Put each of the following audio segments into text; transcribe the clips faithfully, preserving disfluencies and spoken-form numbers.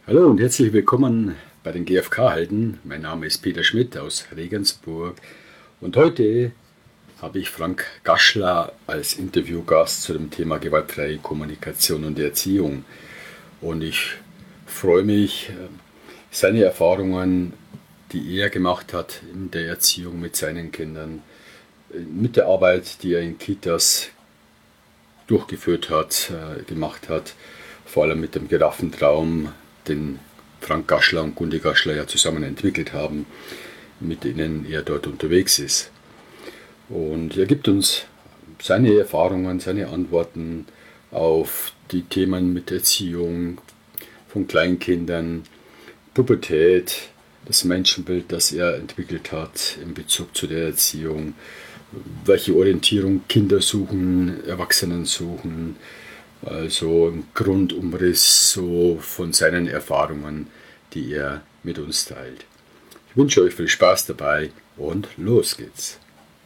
Hallo und herzlich willkommen bei den G F K-Helden. Mein Name ist Peter Schmidt aus Regensburg und heute habe ich Frank Gaschler als Interviewgast zu dem Thema gewaltfreie Kommunikation und Erziehung. Und ich freue mich, seine Erfahrungen, die er gemacht hat in der Erziehung mit seinen Kindern, mit der Arbeit, die er in Kitas durchgeführt hat, gemacht hat, vor allem mit dem Giraffentraum, den Frank Gaschler und Gundi Gaschler ja zusammen entwickelt haben, mit denen er dort unterwegs ist. Und er gibt uns seine Erfahrungen, seine Antworten auf die Themen mit Erziehung von Kleinkindern, Pubertät, das Menschenbild, das er entwickelt hat in Bezug zu der Erziehung, welche Orientierung Kinder suchen, Erwachsenen suchen. Also ein Grundumriss so von seinen Erfahrungen, die er mit uns teilt. Ich wünsche euch viel Spaß dabei und los geht's.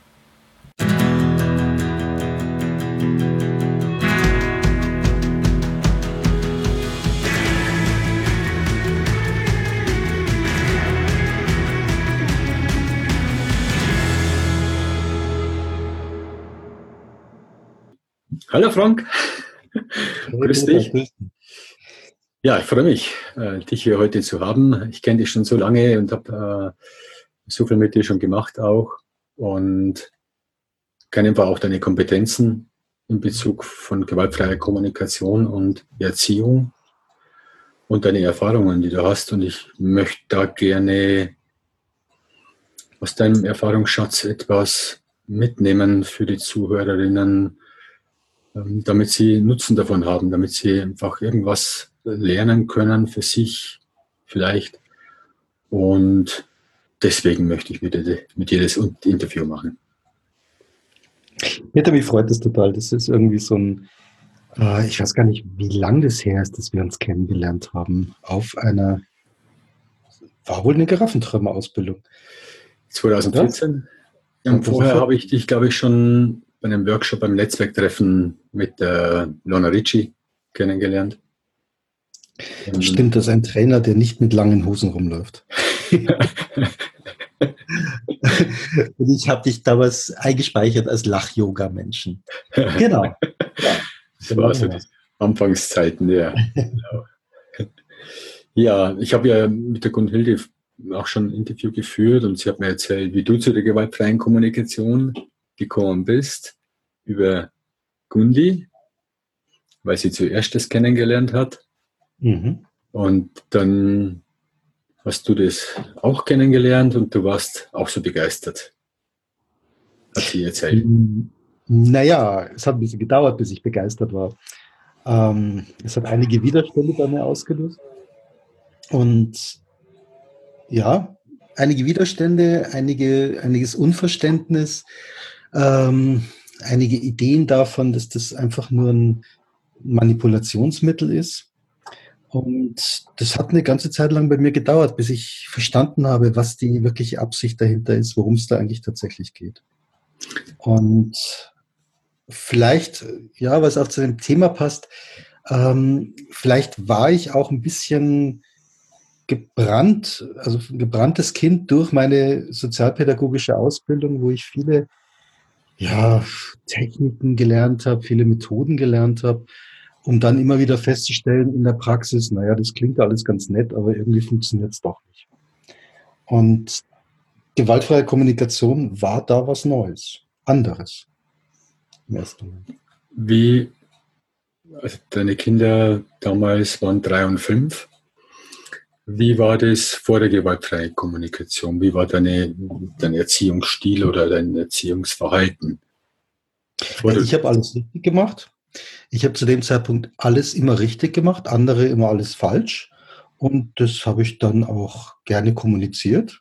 Hallo Frank. Grüß dich. Ja, ich freue mich, dich hier heute zu haben. Ich kenne dich schon so lange und habe äh, so viel mit dir schon gemacht auch und kenne einfach auch deine Kompetenzen in Bezug von gewaltfreier Kommunikation und Erziehung und deine Erfahrungen, die du hast. Und ich möchte da gerne aus deinem Erfahrungsschatz etwas mitnehmen für die Zuhörerinnen, damit sie Nutzen davon haben, damit sie einfach irgendwas lernen können für sich vielleicht. Und deswegen möchte ich mit dir, mit dir das Interview machen. Peter, mich freut das total. Das ist irgendwie so ein, äh, ich weiß gar nicht, wie lang das her ist, dass wir uns kennengelernt haben, auf einer, war wohl eine Giraffenträumer-Ausbildung. zwanzig vierzehn. Ja, und vorher habe ich dich, glaube ich, schon bei einem Workshop beim Netzwerktreffen mit äh, Lorna Ricci kennengelernt. Und stimmt, das ist ein Trainer, der nicht mit langen Hosen rumläuft. Und ich habe dich damals eingespeichert als Lach-Yoga-Menschen. Genau. Ja, das war so die Anfangszeiten, ja. Genau. Ja, ich habe ja mit der Gunhilde auch schon ein Interview geführt und sie hat mir erzählt, wie du zu der gewaltfreien Kommunikation gekommen bist, über Gundi, weil sie zuerst das kennengelernt hat. Mhm. Und dann hast du das auch kennengelernt und du warst auch so begeistert, hat sie erzählt. Naja, es hat ein bisschen gedauert, bis ich begeistert war. Ähm, es hat einige Widerstände bei mir ausgelöst. Und ja, einige Widerstände, einige, einiges Unverständnis, ähm, einige Ideen davon, dass das einfach nur ein Manipulationsmittel ist. Und das hat eine ganze Zeit lang bei mir gedauert, bis ich verstanden habe, was die wirkliche Absicht dahinter ist, worum es da eigentlich tatsächlich geht. Und vielleicht, ja, was auch zu dem Thema passt, ähm, vielleicht war ich auch ein bisschen gebrannt, also ein gebranntes Kind durch meine sozialpädagogische Ausbildung, wo ich viele ja, Techniken gelernt habe, viele Methoden gelernt habe, um dann immer wieder festzustellen in der Praxis, naja, das klingt alles ganz nett, aber irgendwie funktioniert es doch nicht. Und gewaltfreie Kommunikation war da was Neues, anderes. Im ersten Moment. Wie, also deine Kinder damals waren drei und fünf. Wie war das vor der gewaltfreien Kommunikation? Wie war deine, dein Erziehungsstil oder dein Erziehungsverhalten? Also ich habe alles richtig gemacht. Ich habe zu dem Zeitpunkt alles immer richtig gemacht, andere immer alles falsch. Und das habe ich dann auch gerne kommuniziert.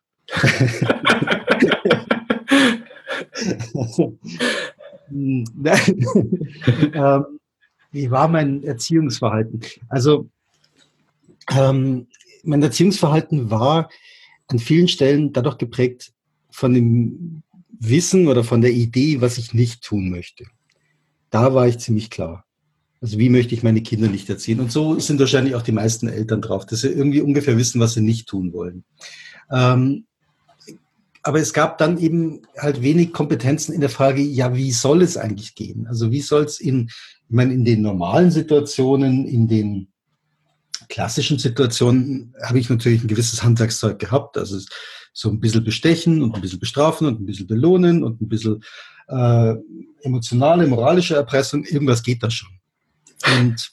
ähm, wie war mein Erziehungsverhalten? Also ähm, mein Erziehungsverhalten war an vielen Stellen dadurch geprägt von dem Wissen oder von der Idee, was ich nicht tun möchte. Da war ich ziemlich klar. Also wie möchte ich meine Kinder nicht erziehen? Und so sind wahrscheinlich auch die meisten Eltern drauf, dass sie irgendwie ungefähr wissen, was sie nicht tun wollen. Ähm, aber es gab dann eben halt wenig Kompetenzen in der Frage, ja, wie soll es eigentlich gehen? Also wie soll es in, ich meine, in den normalen Situationen, in den klassischen Situationen habe ich natürlich ein gewisses Handwerkszeug gehabt. Also so ein bisschen bestechen und ein bisschen bestrafen und ein bisschen belohnen und ein bisschen äh, emotionale, moralische Erpressung. Irgendwas geht da schon. Und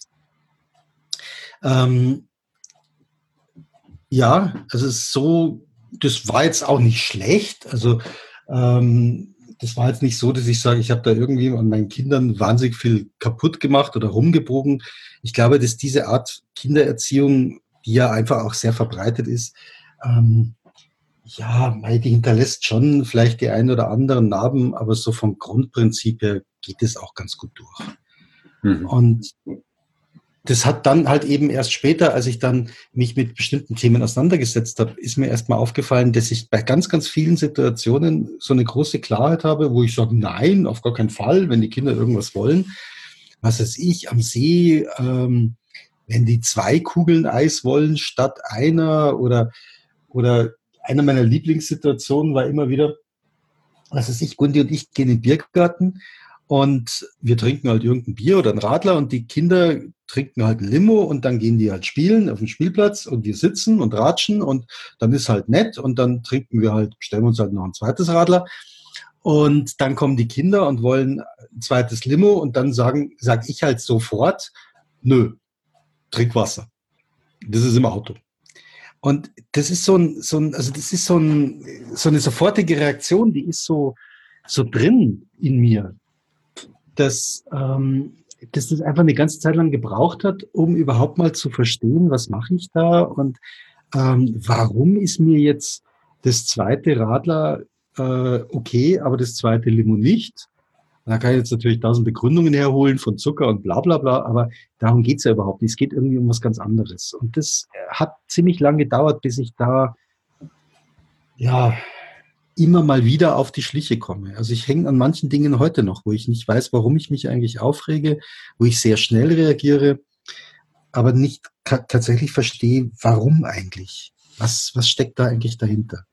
ähm, ja, also so, das war jetzt auch nicht schlecht. Also ähm, das war jetzt nicht so, dass ich sage, ich habe da irgendwie an meinen Kindern wahnsinnig viel kaputt gemacht oder rumgebogen. Ich glaube, dass diese Art Kindererziehung, die ja einfach auch sehr verbreitet ist, ähm, ja, die hinterlässt schon vielleicht die ein oder anderen Narben, aber so vom Grundprinzip her geht es auch ganz gut durch. Mhm. Und das hat dann halt eben erst später, als ich dann mich mit bestimmten Themen auseinandergesetzt habe, ist mir erstmal aufgefallen, dass ich bei ganz, ganz vielen Situationen so eine große Klarheit habe, wo ich sage, nein, auf gar keinen Fall, wenn die Kinder irgendwas wollen. Was weiß ich, am See, ähm, wenn die zwei Kugeln Eis wollen statt einer oder, oder eine meiner Lieblingssituationen war immer wieder, was weiß ich, Gundi und ich gehen in den Biergarten und wir trinken halt irgendein Bier oder ein Radler und die Kinder trinken halt ein Limo und dann gehen die halt spielen auf dem Spielplatz und wir sitzen und ratschen und dann ist halt nett und dann trinken wir halt, bestellen uns halt noch ein zweites Radler und dann kommen die Kinder und wollen ein zweites Limo und dann sagen, sag ich halt sofort, nö, trink Wasser. Das ist im Auto. Und das ist so ein, so ein also das ist so, ein, so eine sofortige Reaktion, die ist so, so drin in mir, dass, ähm, dass das einfach eine ganze Zeit lang gebraucht hat, um überhaupt mal zu verstehen, was mache ich da und ähm, warum ist mir jetzt das zweite Radler äh, okay, aber das zweite Limo nicht. Da kann ich jetzt natürlich tausend Begründungen herholen von Zucker und bla bla bla, aber darum geht's ja überhaupt nicht. Es geht irgendwie um was ganz anderes. Und das hat ziemlich lange gedauert, bis ich da ja immer mal wieder auf die Schliche komme. Also ich hänge an manchen Dingen heute noch, wo ich nicht weiß, warum ich mich eigentlich aufrege, wo ich sehr schnell reagiere, aber nicht tatsächlich verstehe, warum eigentlich. Was, was steckt da eigentlich dahinter?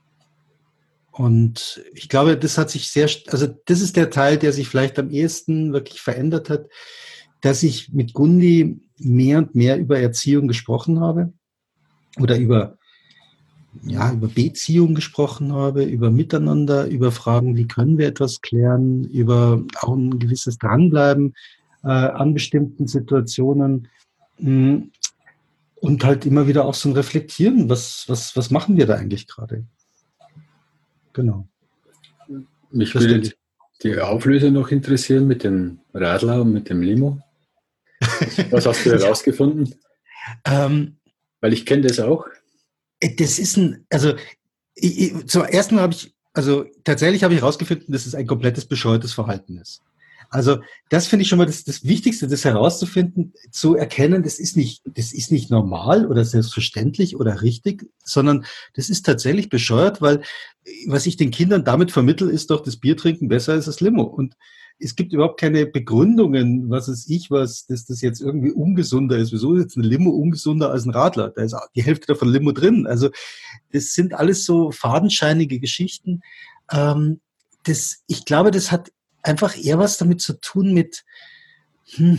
Und ich glaube, das hat sich sehr, also das ist der Teil, der sich vielleicht am ehesten wirklich verändert hat, dass ich mit Gundi mehr und mehr über Erziehung gesprochen habe oder über, ja, über Beziehung gesprochen habe, über Miteinander, über Fragen, wie können wir etwas klären, über auch ein gewisses Dranbleiben äh, an bestimmten Situationen mh, und halt immer wieder auch so ein Reflektieren, was, was, was machen wir da eigentlich gerade? Genau. Mich das würde die Auflösung noch interessieren mit dem Radler und mit dem Limo. Was hast du herausgefunden? ähm, Weil ich kenne das auch. Das ist ein, also ich, ich, zum ersten Mal habe ich, also tatsächlich habe ich herausgefunden, dass es ein komplettes bescheuertes Verhalten ist. Also das finde ich schon mal das, das Wichtigste, das herauszufinden, zu erkennen, das ist nicht, das ist nicht normal oder selbstverständlich oder richtig, sondern das ist tatsächlich bescheuert, weil was ich den Kindern damit vermittle, ist doch, das Bier trinken besser als das Limo. Und es gibt überhaupt keine Begründungen, was weiß ich, was, dass das jetzt irgendwie ungesunder ist. Wieso ist jetzt ein Limo ungesunder als ein Radler? Da ist die Hälfte davon Limo drin. Also das sind alles so fadenscheinige Geschichten. Ähm, das, ich glaube, das hat einfach eher was damit zu tun mit, hm,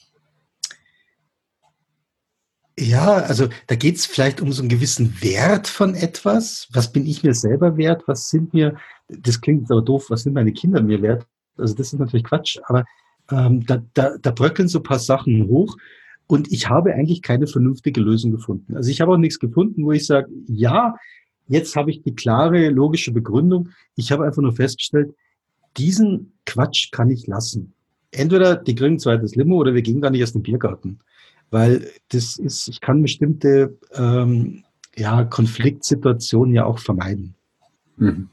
ja, also da geht es vielleicht um so einen gewissen Wert von etwas. Was bin ich mir selber wert? Was sind mir, das klingt aber doof, was sind meine Kinder mir wert? Also das ist natürlich Quatsch, aber ähm, da, da, da bröckeln so ein paar Sachen hoch und ich habe eigentlich keine vernünftige Lösung gefunden. Also ich habe auch nichts gefunden, wo ich sage, ja, jetzt habe ich die klare, logische Begründung. Ich habe einfach nur festgestellt, diesen Quatsch kann ich lassen. Entweder die kriegen ein zweites Limo oder wir gehen gar nicht erst in den Biergarten. Weil das ist, ich kann bestimmte ähm, ja, Konfliktsituationen ja auch vermeiden. Mhm.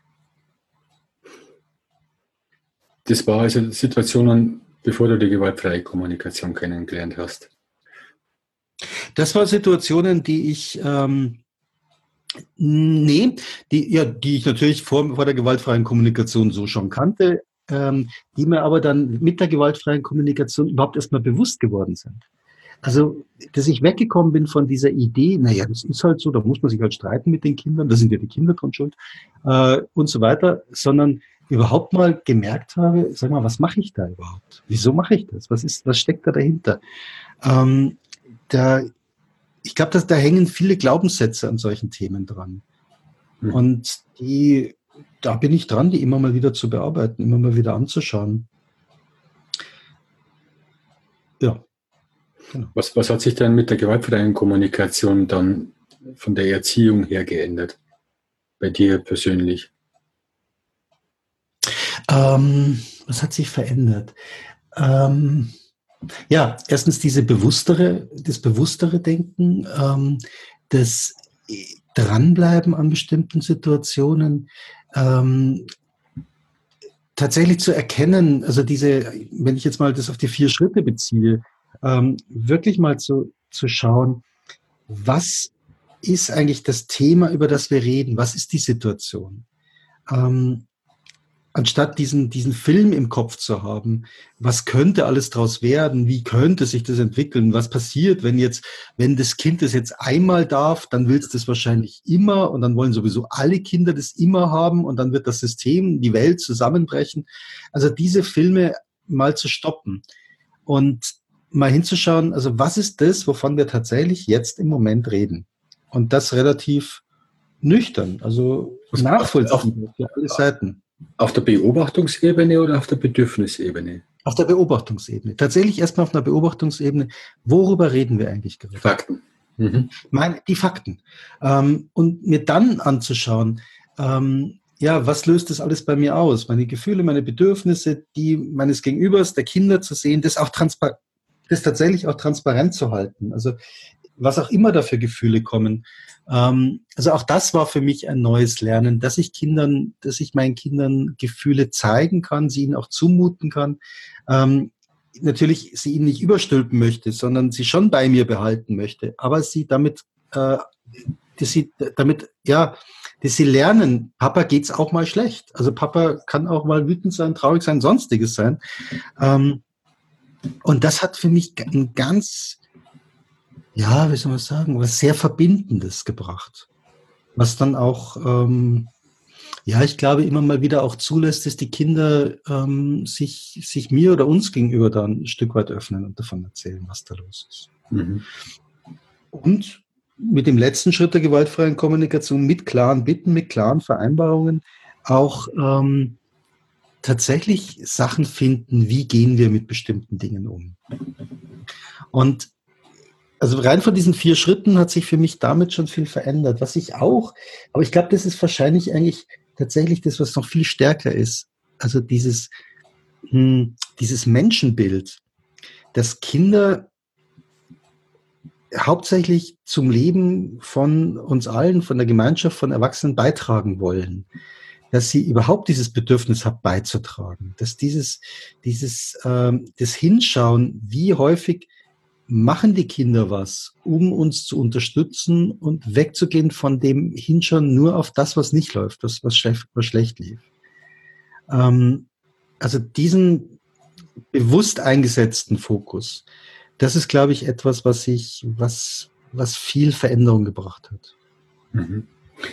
Das war also Situationen, bevor du die gewaltfreie Kommunikation kennengelernt hast. Das waren Situationen, die ich ähm, nee, die, ja, die ich natürlich vor, vor der gewaltfreien Kommunikation so schon kannte, ähm, die mir aber dann mit der gewaltfreien Kommunikation überhaupt erstmal bewusst geworden sind. Also, dass ich weggekommen bin von dieser Idee, naja, das ist halt so, da muss man sich halt streiten mit den Kindern, da sind ja die Kinder dran schuld, äh, und so weiter, sondern überhaupt mal gemerkt habe, sag mal, was mache ich da überhaupt? Wieso mache ich das? Was ist, was steckt da dahinter? Ähm, da, ich glaube, dass da hängen viele Glaubenssätze an solchen Themen dran. Mhm. Und die, da bin ich dran, die immer mal wieder zu bearbeiten, immer mal wieder anzuschauen. Ja. Genau. Was, was hat sich dann mit der gewaltfreien Kommunikation dann von der Erziehung her geändert? Bei dir persönlich? Ähm, was hat sich verändert? Ähm, ja, erstens diese bewusstere, das bewusstere Denken, ähm, das Dranbleiben an bestimmten Situationen, ähm, tatsächlich zu erkennen, also diese, wenn ich jetzt mal das auf die vier Schritte beziehe, ähm, wirklich mal zu, zu schauen, was ist eigentlich das Thema, über das wir reden? Was ist die Situation? Ähm, anstatt diesen, diesen Film im Kopf zu haben, was könnte alles draus werden? Wie könnte sich das entwickeln? Was passiert, wenn jetzt, wenn das Kind das jetzt einmal darf, dann will es das wahrscheinlich immer und dann wollen sowieso alle Kinder das immer haben und dann wird das System, die Welt zusammenbrechen. Also diese Filme mal zu stoppen und mal hinzuschauen, also was ist das, wovon wir tatsächlich jetzt im Moment reden? Und das relativ nüchtern, also nachvollziehbar für alle Seiten. Auf der Beobachtungsebene oder auf der Bedürfnisebene? Auf der Beobachtungsebene. Tatsächlich erstmal auf einer Beobachtungsebene. Worüber reden wir eigentlich gerade? Fakten. Mhm. Meine, die Fakten. Ähm, und mir dann anzuschauen, ähm, ja, was löst das alles bei mir aus? Meine Gefühle, meine Bedürfnisse, die meines Gegenübers, der Kinder zu sehen, das auch transparent, das tatsächlich auch transparent zu halten. Also was auch immer da für Gefühle kommen. Ähm, also auch das war für mich ein neues Lernen, dass ich Kindern, dass ich meinen Kindern Gefühle zeigen kann, sie ihnen auch zumuten kann. Ähm, natürlich sie ihnen nicht überstülpen möchte, sondern sie schon bei mir behalten möchte, aber sie damit, äh, dass sie damit, ja, dass sie lernen, Papa geht's auch mal schlecht. Also Papa kann auch mal wütend sein, traurig sein, sonstiges sein. Ähm, und das hat für mich ein ganz, ja, wie soll man sagen, was sehr Verbindendes gebracht. Was dann auch, ähm, ja, ich glaube, immer mal wieder auch zulässt, dass die Kinder ähm, sich, sich mir oder uns gegenüber dann ein Stück weit öffnen und davon erzählen, was da los ist. Mhm. Und mit dem letzten Schritt der gewaltfreien Kommunikation, mit klaren Bitten, mit klaren Vereinbarungen, auch ähm, tatsächlich Sachen finden, wie gehen wir mit bestimmten Dingen um. Und also rein von diesen vier Schritten hat sich für mich damit schon viel verändert. Was ich auch, aber ich glaube, das ist wahrscheinlich eigentlich tatsächlich das, was noch viel stärker ist. Also dieses, hm, dieses Menschenbild, dass Kinder hauptsächlich zum Leben von uns allen, von der Gemeinschaft, von Erwachsenen beitragen wollen. Dass sie überhaupt dieses Bedürfnis haben, beizutragen. Dass dieses, dieses, ähm, das Hinschauen, wie häufig machen die Kinder was, um uns zu unterstützen und wegzugehen von dem Hinschauen nur auf das, was nicht läuft, das, was, schlecht, was schlecht lief. Ähm, also diesen bewusst eingesetzten Fokus, das ist, glaube ich, etwas, was ich, was, was viel Veränderung gebracht hat. Mhm.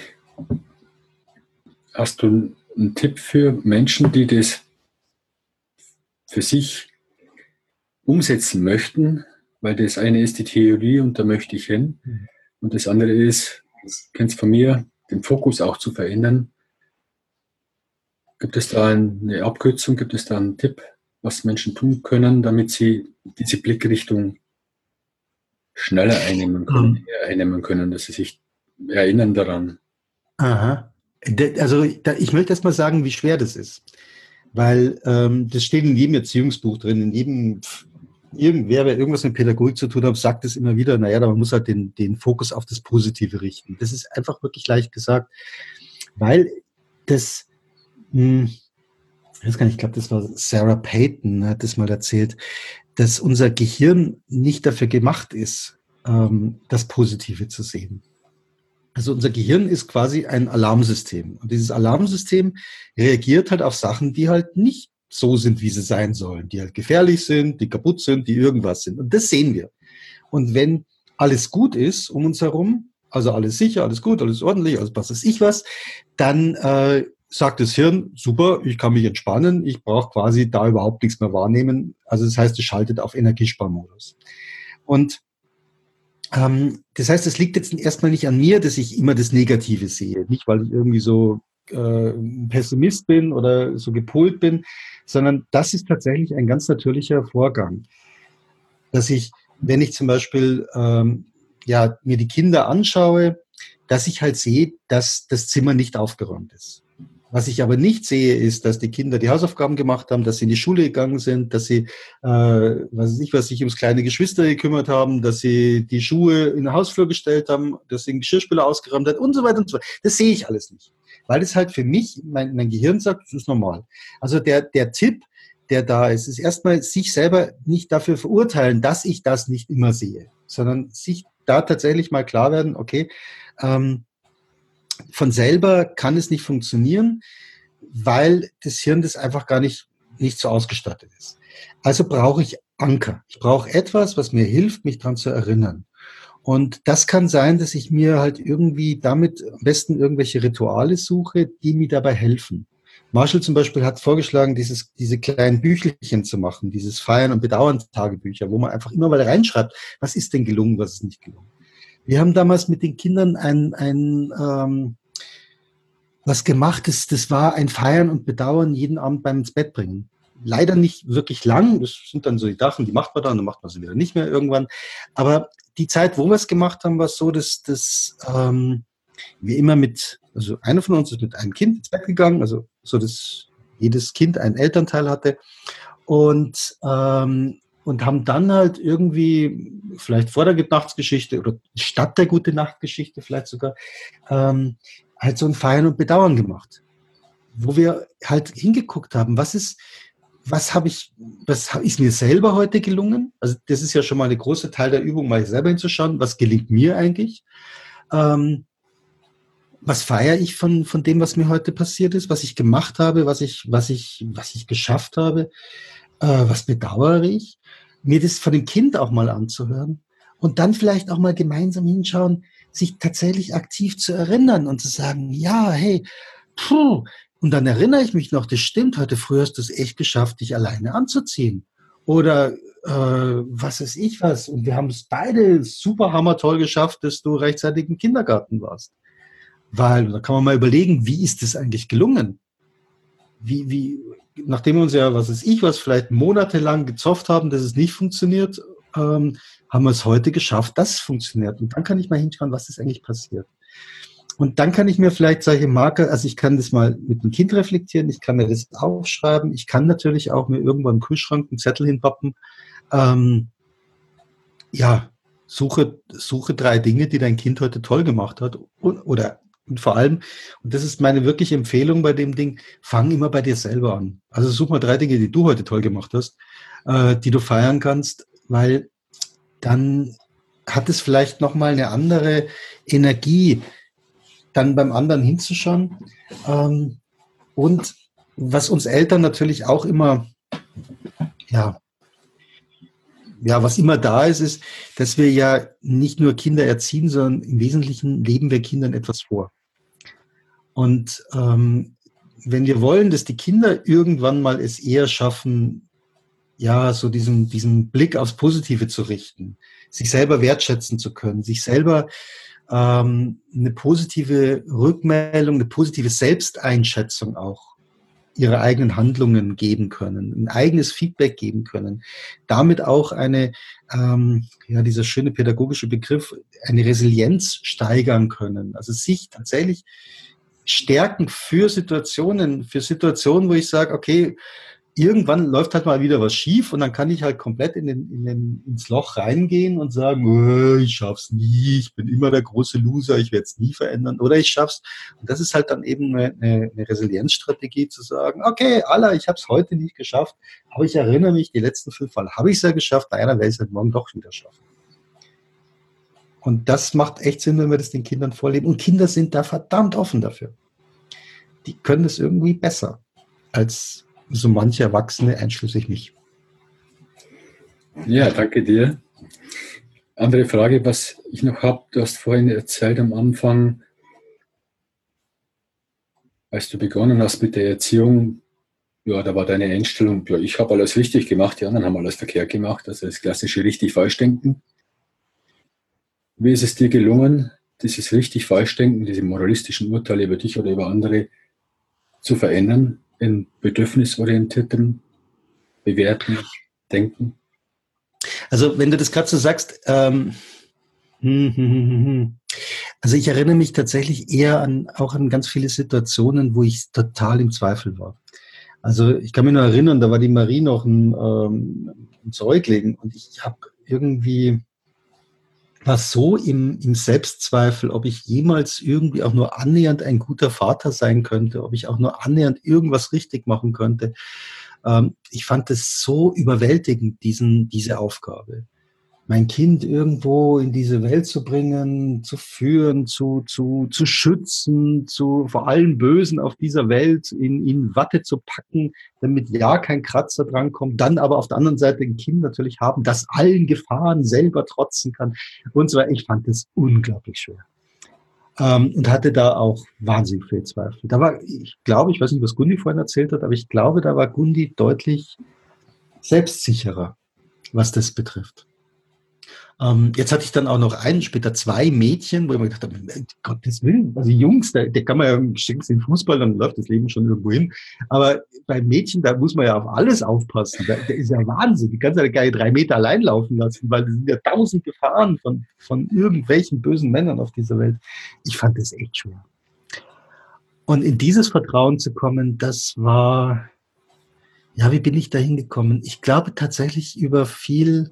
Hast du einen Tipp für Menschen, die das für sich umsetzen möchten? Weil das eine ist die Theorie und da möchte ich hin. Und das andere ist, das kennst du von mir, den Fokus auch zu verändern. Gibt es da eine Abkürzung, gibt es da einen Tipp, was Menschen tun können, damit sie diese Blickrichtung schneller einnehmen können, mhm. einnehmen können, dass sie sich erinnern daran? Aha. Also ich möchte erst mal sagen, wie schwer das ist. Weil ähm, das steht in jedem Erziehungsbuch drin, in jedem, irgendwer, wer irgendwas mit Pädagogik zu tun hat, sagt es immer wieder, naja, man muss halt den, den Fokus auf das Positive richten. Das ist einfach wirklich leicht gesagt, weil das, mh, ich weiß gar nicht, ich glaube, das war Sarah Payton, hat das mal erzählt, dass unser Gehirn nicht dafür gemacht ist, ähm, das Positive zu sehen. Also unser Gehirn ist quasi ein Alarmsystem. Und dieses Alarmsystem reagiert halt auf Sachen, die halt nicht so sind, wie sie sein sollen, die halt gefährlich sind, die kaputt sind, die irgendwas sind. Und das sehen wir. Und wenn alles gut ist um uns herum, also alles sicher, alles gut, alles ordentlich, also was weiß ich was, dann äh, sagt das Hirn, super, ich kann mich entspannen, ich brauche quasi da überhaupt nichts mehr wahrnehmen. Also das heißt, es schaltet auf Energiesparmodus. Und ähm, das heißt, es liegt jetzt erstmal nicht an mir, dass ich immer das Negative sehe. Nicht, weil ich irgendwie so äh, Pessimist bin oder so gepolt bin, sondern das ist tatsächlich ein ganz natürlicher Vorgang. Dass ich, wenn ich zum Beispiel ähm, ja, mir die Kinder anschaue, dass ich halt sehe, dass das Zimmer nicht aufgeräumt ist. Was ich aber nicht sehe, ist, dass die Kinder die Hausaufgaben gemacht haben, dass sie in die Schule gegangen sind, dass sie, äh, weiß ich nicht, was sich ums kleine Geschwister gekümmert haben, dass sie die Schuhe in den Hausflur gestellt haben, dass sie den Geschirrspüler ausgeräumt hat und so weiter und so weiter. Das sehe ich alles nicht. Weil das halt für mich, mein, mein Gehirn sagt, das ist normal. Also der, der Tipp, der da ist, ist erstmal sich selber nicht dafür verurteilen, dass ich das nicht immer sehe, sondern sich da tatsächlich mal klar werden, okay, ähm, von selber kann es nicht funktionieren, weil das Hirn das einfach gar nicht, nicht so ausgestattet ist. Also brauche ich Anker. Ich brauche etwas, was mir hilft, mich daran zu erinnern. Und das kann sein, dass ich mir halt irgendwie damit am besten irgendwelche Rituale suche, die mir dabei helfen. Marshall zum Beispiel hat vorgeschlagen, dieses, diese kleinen Büchelchen zu machen, dieses Feiern- und Bedauern-Tagebücher, wo man einfach immer mal reinschreibt, was ist denn gelungen, was ist nicht gelungen. Wir haben damals mit den Kindern ein, ein ähm, was gemacht, das, das war ein Feiern und Bedauern jeden Abend beim ins Bett bringen. Leider nicht wirklich lang, das sind dann so die Sachen, die macht man dann, dann macht man sie wieder nicht mehr irgendwann. Aber die Zeit, wo wir es gemacht haben, war so, dass, dass ähm, wir immer mit, also einer von uns ist mit einem Kind ins Bett gegangen, also so, dass jedes Kind einen Elternteil hatte und ähm, und haben dann halt irgendwie, vielleicht vor der Gute-Nacht-Geschichte oder statt der Gute-Nacht-Geschichte vielleicht sogar, ähm, halt so ein Feiern und Bedauern gemacht. Wo wir halt hingeguckt haben, was ist, was habe ich, was ist mir selber heute gelungen? Also das ist ja schon mal eine große Teil der Übung, mal selber hinzuschauen, was gelingt mir eigentlich? Ähm, was feiere ich von, von dem, was mir heute passiert ist, was ich gemacht habe, was ich, was ich, was ich geschafft habe? Äh, was bedauere ich, mir das von dem Kind auch mal anzuhören und dann vielleicht auch mal gemeinsam hinschauen, sich tatsächlich aktiv zu erinnern und zu sagen, ja, hey, puh, und dann erinnere ich mich noch, das stimmt, heute früh hast du es echt geschafft, dich alleine anzuziehen. Oder äh, was weiß ich was. Und wir haben es beide super hammertoll geschafft, dass du rechtzeitig im Kindergarten warst. Weil, da kann man mal überlegen, wie ist das eigentlich gelungen? Wie, wie, nachdem wir uns ja, was weiß ich, was vielleicht monatelang gezofft haben, dass es nicht funktioniert, ähm, haben wir es heute geschafft, dass es funktioniert. Und dann kann ich mal hinschauen, was ist eigentlich passiert. Und dann kann ich mir vielleicht solche Marker, also ich kann das mal mit dem Kind reflektieren, ich kann mir das aufschreiben, ich kann natürlich auch mir irgendwo im Kühlschrank einen Zettel hinpappen. Ähm, ja, suche, suche drei Dinge, die dein Kind heute toll gemacht hat. Und, oder und vor allem, und das ist meine wirkliche Empfehlung bei dem Ding, fang immer bei dir selber an. Also such mal drei Dinge, die du heute toll gemacht hast, äh, die du feiern kannst, weil dann hat es vielleicht nochmal eine andere Energie, dann beim anderen hinzuschauen. Ähm, und was uns Eltern natürlich auch immer, ja, ja, was immer da ist, ist, dass wir ja nicht nur Kinder erziehen, sondern im Wesentlichen leben wir Kindern etwas vor. Und ähm, wenn wir wollen, dass die Kinder irgendwann mal es eher schaffen, ja, so diesen, diesen Blick aufs Positive zu richten, sich selber wertschätzen zu können, sich selber ähm, eine positive Rückmeldung, eine positive Selbsteinschätzung auch ihre eigenen Handlungen geben können, ein eigenes Feedback geben können, damit auch eine, ähm, ja, dieser schöne pädagogische Begriff, eine Resilienz steigern können, also sich tatsächlich stärken für Situationen, für Situationen, wo ich sage, okay, irgendwann läuft halt mal wieder was schief und dann kann ich halt komplett in den, in den, ins Loch reingehen und sagen, oh, ich schaff's nie, ich bin immer der große Loser, ich werde es nie verändern oder ich schaff's. Und das ist halt dann eben eine, eine, eine Resilienzstrategie zu sagen, okay, Allah, ich habe es heute nicht geschafft, aber ich erinnere mich, die letzten fünf Mal habe ich es ja geschafft, bei einer werde ich es halt morgen doch wieder schaffen. Und das macht echt Sinn, wenn wir das den Kindern vorleben. Und Kinder sind da verdammt offen dafür. Die können es irgendwie besser als so manche Erwachsene, einschließlich mich. Ja, danke dir. Andere Frage, was ich noch habe, du hast vorhin erzählt am Anfang, als du begonnen hast mit der Erziehung, ja, da war deine Einstellung, ja, ich habe alles richtig gemacht, die anderen haben alles verkehrt gemacht, also das klassische richtig-falsch-denken. Wie ist es dir gelungen, dieses richtig-falsch-denken, diese moralistischen Urteile über dich oder über andere zu verändern in bedürfnisorientiertem Bewerten, Denken? Also wenn du das gerade so sagst, ähm, hm, hm, hm, hm. Also ich erinnere mich tatsächlich eher an auch an ganz viele Situationen, wo ich total im Zweifel war. Also ich kann mich nur erinnern, da war die Marie noch ein, ähm, ein Säugling und ich habe irgendwie war so im, im Selbstzweifel, ob ich jemals irgendwie auch nur annähernd ein guter Vater sein könnte, ob ich auch nur annähernd irgendwas richtig machen könnte. Ähm, ich fand es so überwältigend, diesen, diese Aufgabe. Mein Kind irgendwo in diese Welt zu bringen, zu führen, zu, zu, zu schützen, zu vor allem Bösen auf dieser Welt in, in Watte zu packen, damit ja kein Kratzer drankommt, dann aber auf der anderen Seite ein Kind natürlich haben, das allen Gefahren selber trotzen kann und so weiter. Ich fand das unglaublich schwer. Ähm, und hatte da auch wahnsinnig viel Zweifel. Da war, ich glaube, ich weiß nicht, was Gundi vorhin erzählt hat, aber ich glaube, da war Gundi deutlich selbstsicherer, was das betrifft. Ähm, jetzt hatte ich dann auch noch einen, später zwei Mädchen, wo ich mir gedacht habe, Gottes Willen, also Jungs, da, da kann man ja schickst den Fußball, dann läuft das Leben schon irgendwo hin. Aber bei Mädchen, da muss man ja auf alles aufpassen. Da, da ist ja Wahnsinn. Die kannst ja gar nicht drei Meter allein laufen lassen, weil es sind ja tausend Gefahren von, von irgendwelchen bösen Männern auf dieser Welt. Ich fand das echt schwer. Und in dieses Vertrauen zu kommen, das war, ja, wie bin ich da hingekommen? Ich glaube tatsächlich über viel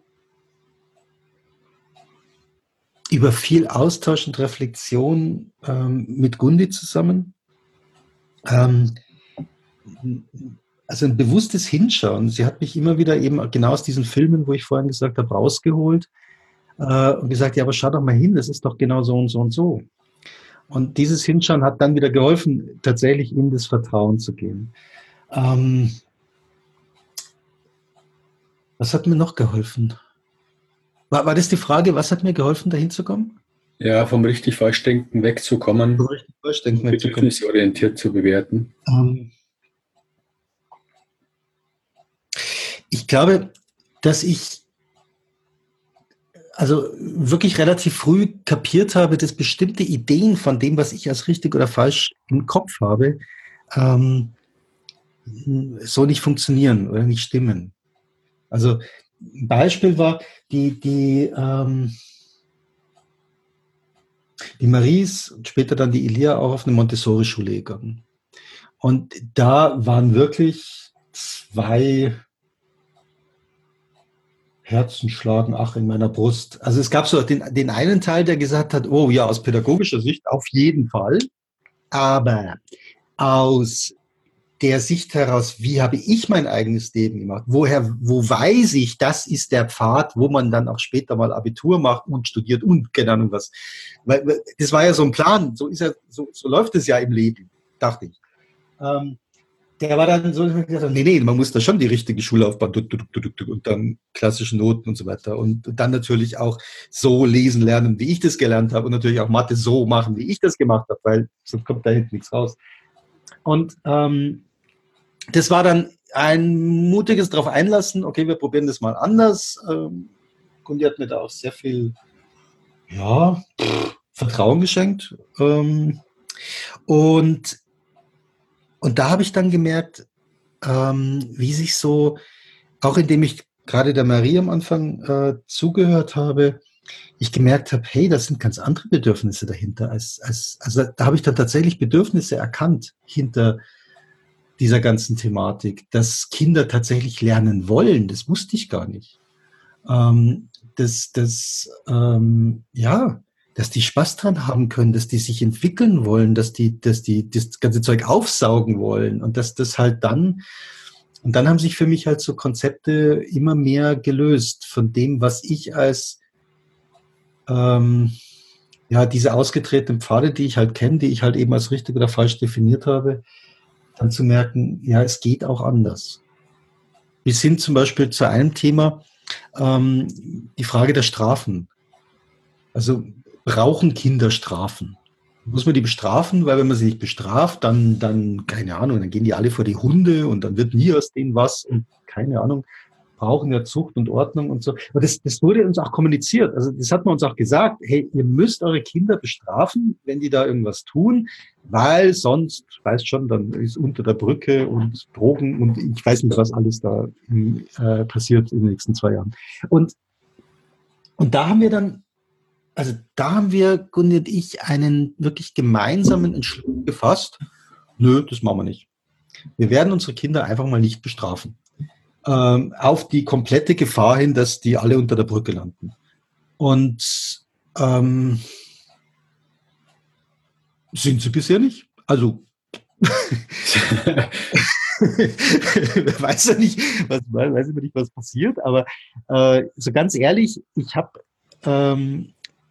über viel Austausch und Reflexion ähm, mit Gundi zusammen. Ähm, also ein bewusstes Hinschauen. Sie hat mich immer wieder eben genau aus diesen Filmen, wo ich vorhin gesagt habe, rausgeholt äh, und gesagt, ja, aber schau doch mal hin, das ist doch genau so und so und so. Und dieses Hinschauen hat dann wieder geholfen, tatsächlich in das Vertrauen zu gehen. Ähm, was hat mir noch geholfen? War, war das die Frage, was hat mir geholfen, dahin zu kommen? Ja, vom richtig-falsch-denken wegzukommen, Vom richtig Falschdenken wegzukommen. bedürfnisorientiert zu bewerten. Ähm, ich glaube, dass ich also wirklich relativ früh kapiert habe, dass bestimmte Ideen von dem, was ich als richtig oder falsch im Kopf habe, ähm, so nicht funktionieren oder nicht stimmen. Also ein Beispiel war, die, die, ähm, die Maries und später dann die Elia auch auf eine Montessori-Schule gegangen. Und da waren wirklich zwei Herzen schlagen, ach, in meiner Brust. Also es gab so den, den einen Teil, der gesagt hat, oh ja, aus pädagogischer Sicht auf jeden Fall, aber aus der Sicht heraus, wie habe ich mein eigenes Leben gemacht? Woher, wo weiß ich, das ist der Pfad, wo man dann auch später mal Abitur macht und studiert und keine Ahnung was. Weil, das war ja so ein Plan, so ist ja, so, so läuft es ja im Leben, dachte ich. Ähm, der war dann so, dass ich gesagt habe, nee, nee, man muss da schon die richtige Schullaufbahn und dann klassische Noten und so weiter. Und dann natürlich auch so lesen lernen, wie ich das gelernt habe und natürlich auch Mathe so machen, wie ich das gemacht habe, weil sonst kommt da hinten nichts raus. Und ähm, das war dann ein mutiges drauf einlassen, okay, wir probieren das mal anders. Ähm, Gundi hat mir da auch sehr viel ja, Vertrauen geschenkt. Ähm, und Und da habe ich dann gemerkt, ähm, wie sich so, auch indem ich gerade der Marie am Anfang äh, zugehört habe, ich gemerkt habe, hey, das sind ganz andere Bedürfnisse dahinter. Als, als, also da habe ich dann tatsächlich Bedürfnisse erkannt hinter dieser ganzen Thematik, dass Kinder tatsächlich lernen wollen. Das wusste ich gar nicht. Ähm, dass, dass, ähm, ja, dass die Spaß dran haben können, dass die sich entwickeln wollen, dass die, dass die das ganze Zeug aufsaugen wollen und dass das halt dann, und dann haben sich für mich halt so Konzepte immer mehr gelöst von dem, was ich als ähm, ja, diese ausgetretenen Pfade, die ich halt kenne, die ich halt eben als richtig oder falsch definiert habe, dann zu merken, ja, es geht auch anders. Bis hin zum Beispiel zu einem Thema, ähm, die Frage der Strafen. Also brauchen Kinder Strafen? Muss man die bestrafen? Weil wenn man sie nicht bestraft, dann, dann, keine Ahnung, dann gehen die alle vor die Hunde und dann wird nie aus denen was und keine Ahnung, brauchen ja Zucht und Ordnung und so. Aber das, das wurde uns auch kommuniziert. Also das hat man uns auch gesagt, hey, ihr müsst eure Kinder bestrafen, wenn die da irgendwas tun, weil sonst, weißt schon, dann ist unter der Brücke und Drogen und ich weiß nicht, was alles da äh, passiert in den nächsten zwei Jahren. Und, und da haben wir dann Also da haben wir, Gundi und ich, einen wirklich gemeinsamen Entschluss gefasst. Nö, das machen wir nicht. Wir werden unsere Kinder einfach mal nicht bestrafen. Ähm, auf die komplette Gefahr hin, dass die alle unter der Brücke landen. Und ähm, sind sie bisher nicht. Also weiß ja nicht, was, weiß ich nicht, was passiert, aber äh, so ganz ehrlich, ich habe ähm,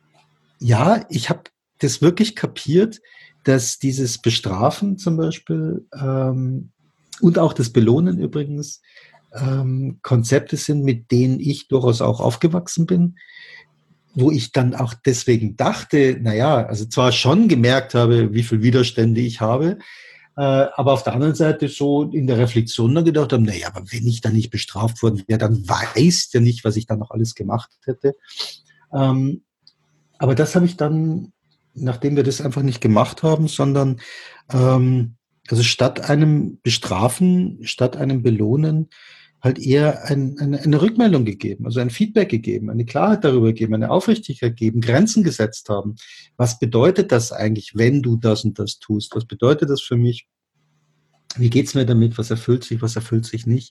Ja, ich habe das wirklich kapiert, dass dieses Bestrafen zum Beispiel ähm, und auch das Belohnen übrigens ähm, Konzepte sind, mit denen ich durchaus auch aufgewachsen bin, wo ich dann auch deswegen dachte, naja, also zwar schon gemerkt habe, wie viel Widerstände ich habe, äh, aber auf der anderen Seite so in der Reflexion dann gedacht habe, naja, aber wenn ich dann nicht bestraft worden wäre, dann weiß der nicht, was ich dann noch alles gemacht hätte. Ähm, Aber das habe ich dann, nachdem wir das einfach nicht gemacht haben, sondern ähm, also statt einem Bestrafen, statt einem Belohnen, halt eher ein, eine, eine Rückmeldung gegeben, also ein Feedback gegeben, eine Klarheit darüber gegeben, eine Aufrichtigkeit gegeben, Grenzen gesetzt haben. Was bedeutet das eigentlich, wenn du das und das tust? Was bedeutet das für mich? Wie geht's mir damit? Was erfüllt sich, was erfüllt sich nicht?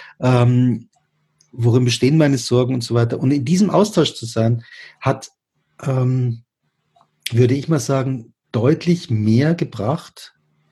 Ähm, worin bestehen meine Sorgen und so weiter? Und in diesem Austausch zu sein, hat Ähm, würde ich mal sagen, deutlich mehr gebracht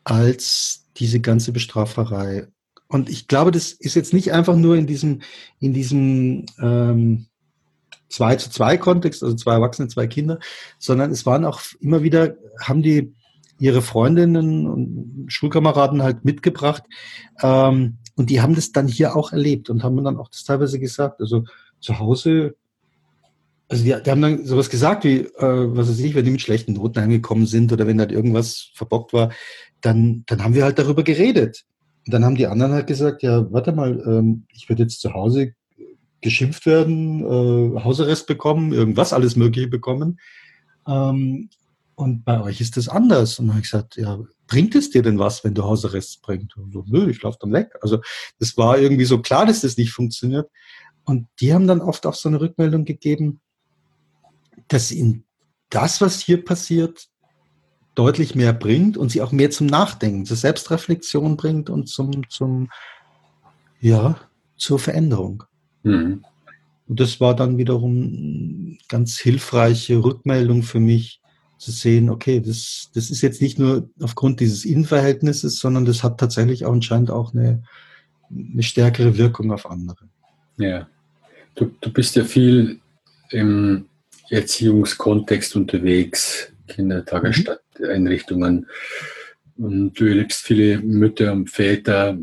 als diese ganze Bestraferei. Und ich glaube, das ist jetzt nicht einfach nur in diesem, in diesem ähm, zwei zu zwei Kontext, also zwei Erwachsene, zwei Kinder, sondern es waren auch immer wieder, haben die ihre Freundinnen und Schulkameraden halt mitgebracht, ähm, und die haben das dann hier auch erlebt und haben dann auch das teilweise gesagt. Also zu Hause, also die, die haben dann sowas gesagt wie, äh, was weiß ich, wenn die mit schlechten Noten heimgekommen sind oder wenn halt irgendwas verbockt war, dann, dann haben wir halt darüber geredet. Und dann haben die anderen halt gesagt, ja, warte mal, ähm, ich werde jetzt zu Hause geschimpft werden, äh, Hausarrest bekommen, irgendwas alles Mögliche bekommen. Ähm, und bei euch ist das anders. Und dann habe ich gesagt, ja, bringt es dir denn was, wenn du Hausarrest bringst? Und so, nö, ich laufe dann weg. Also das war irgendwie so klar, dass das nicht funktioniert. Und die haben dann oft auch so eine Rückmeldung gegeben, dass ihnen das, was hier passiert, deutlich mehr bringt und sie auch mehr zum Nachdenken, zur Selbstreflexion bringt und zum, zum ja, zur Veränderung. Mhm. Und das war dann wiederum ganz hilfreiche Rückmeldung für mich, zu sehen, okay, das, das ist jetzt nicht nur aufgrund dieses Innenverhältnisses, sondern das hat tatsächlich auch anscheinend auch eine, eine stärkere Wirkung auf andere. Ja, du, du bist ja viel im Erziehungskontext unterwegs, Kindertagesstätten-Einrichtungen. Und du erlebst viele Mütter und Väter.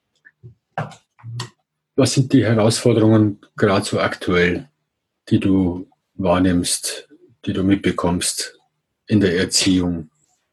Was sind die Herausforderungen gerade so aktuell, die du wahrnimmst, die du mitbekommst in der Erziehung?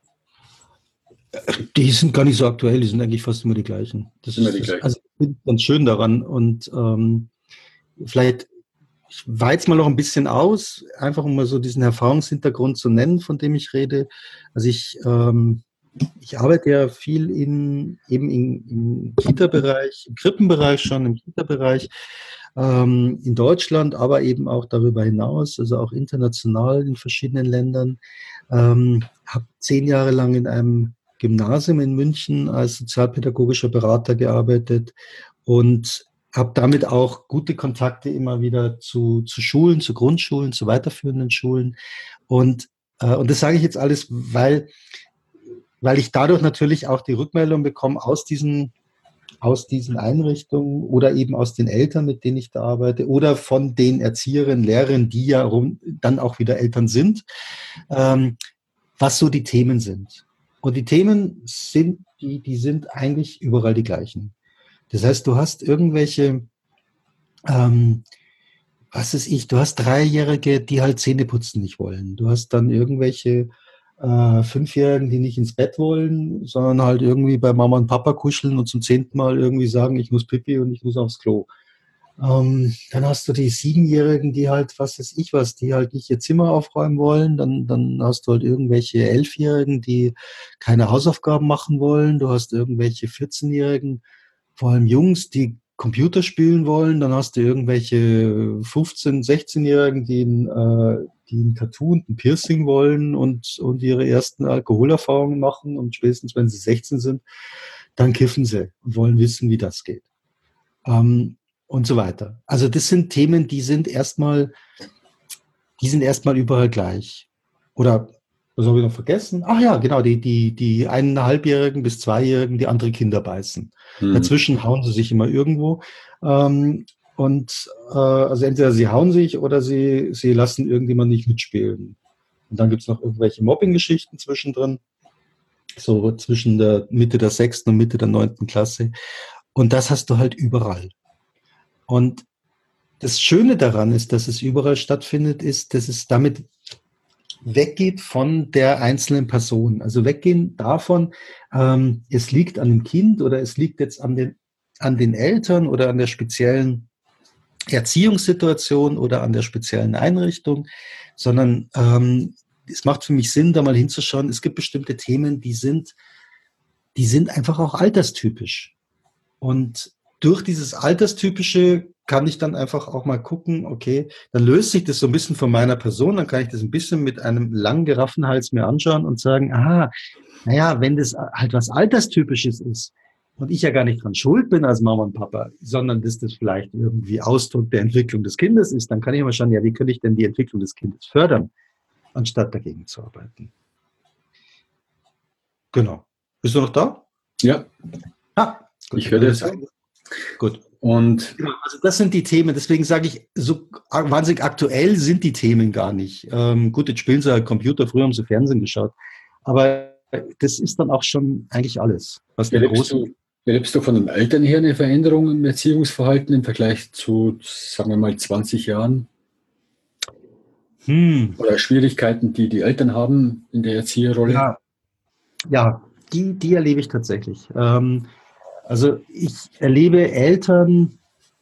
Die sind gar nicht so aktuell, die sind eigentlich fast immer die gleichen. Das immer ist die gleichen. Also ich finde ganz schön daran. Und ähm, vielleicht, ich weiz mal noch ein bisschen aus, einfach um mal so diesen Erfahrungshintergrund zu nennen, von dem ich rede. Also ich, ähm, ich arbeite ja viel in, eben im, im Kita-Bereich, im Krippenbereich schon, im Kita-Bereich, ähm, in Deutschland, aber eben auch darüber hinaus, also auch international in verschiedenen Ländern. Ähm, habe zehn Jahre lang in einem Gymnasium in München als sozialpädagogischer Berater gearbeitet und habe damit auch gute Kontakte immer wieder zu, zu Schulen, zu Grundschulen, zu weiterführenden Schulen. Und, äh, und das sage ich jetzt alles, weil, weil ich dadurch natürlich auch die Rückmeldung bekomme aus diesen, aus diesen Einrichtungen oder eben aus den Eltern, mit denen ich da arbeite, oder von den Erzieherinnen, Lehrerinnen, die ja rum, dann auch wieder Eltern sind, ähm, was so die Themen sind. Und die Themen sind, die, die sind eigentlich überall die gleichen. Das heißt, du hast irgendwelche, ähm, was weiß ich, du hast Dreijährige, die halt Zähne putzen nicht wollen. Du hast dann irgendwelche äh, Fünfjährigen, die nicht ins Bett wollen, sondern halt irgendwie bei Mama und Papa kuscheln und zum zehnten Mal irgendwie sagen, ich muss Pipi und ich muss aufs Klo. Ähm, dann hast du die Siebenjährigen, die halt, was weiß ich was, die halt nicht ihr Zimmer aufräumen wollen. Dann, dann hast du halt irgendwelche Elfjährigen, die keine Hausaufgaben machen wollen. Du hast irgendwelche vierzehnjährigen, vor allem Jungs, die Computer spielen wollen. Dann hast du irgendwelche fünfzehn-, sechzehnjährigen, die ein, äh, die ein Tattoo und ein Piercing wollen und, und ihre ersten Alkoholerfahrungen machen. Und spätestens, wenn sie sechzehn sind, dann kiffen sie und wollen wissen, wie das geht. Ähm, und so weiter. Also das sind Themen, die sind erstmal, die sind erstmal überall gleich. Oder was habe ich noch vergessen? Ach ja, genau, die, die, die eineinhalbjährigen bis zweijährigen, die andere Kinder beißen. Hm. Dazwischen hauen sie sich immer irgendwo. Ähm, und äh, also entweder sie hauen sich oder sie, sie lassen irgendjemand nicht mitspielen. Und dann gibt es noch irgendwelche Mobbing-Geschichten zwischendrin. So zwischen der Mitte der sechsten und Mitte der neunten Klasse. Und das hast du halt überall. Und das Schöne daran ist, dass es überall stattfindet, ist, dass es damit weggeht von der einzelnen Person. Also weggehen davon, ähm, es liegt an dem Kind oder es liegt jetzt an den, an den Eltern oder an der speziellen Erziehungssituation oder an der speziellen Einrichtung, sondern ähm, es macht für mich Sinn, da mal hinzuschauen. Es gibt bestimmte Themen, die sind, die sind einfach auch alterstypisch. Und durch dieses Alterstypische kann ich dann einfach auch mal gucken, okay, dann löst sich das so ein bisschen von meiner Person, dann kann ich das ein bisschen mit einem langen Giraffenhals mir anschauen und sagen, aha, naja, wenn das halt was Alterstypisches ist und ich ja gar nicht dran schuld bin als Mama und Papa, sondern dass das vielleicht irgendwie Ausdruck der Entwicklung des Kindes ist, dann kann ich mal schauen, ja, wie könnte ich denn die Entwicklung des Kindes fördern, anstatt dagegen zu arbeiten. Genau. Bist du noch da? Ja. Ah, gut, ich höre das. Gut. Und also das sind die Themen, deswegen sage ich, so wahnsinnig aktuell sind die Themen gar nicht. Ähm, gut, jetzt spielen sie halt Computer, früher haben sie Fernsehen geschaut, aber das ist dann auch schon eigentlich alles. Was der erlebst, du, erlebst du von den Eltern her eine Veränderung im Erziehungsverhalten im Vergleich zu, sagen wir mal, zwanzig Jahren? Hm. Oder Schwierigkeiten, die die Eltern haben in der Erzieherrolle? Ja, ja die, die erlebe ich tatsächlich. Ähm, Also ich erlebe Eltern,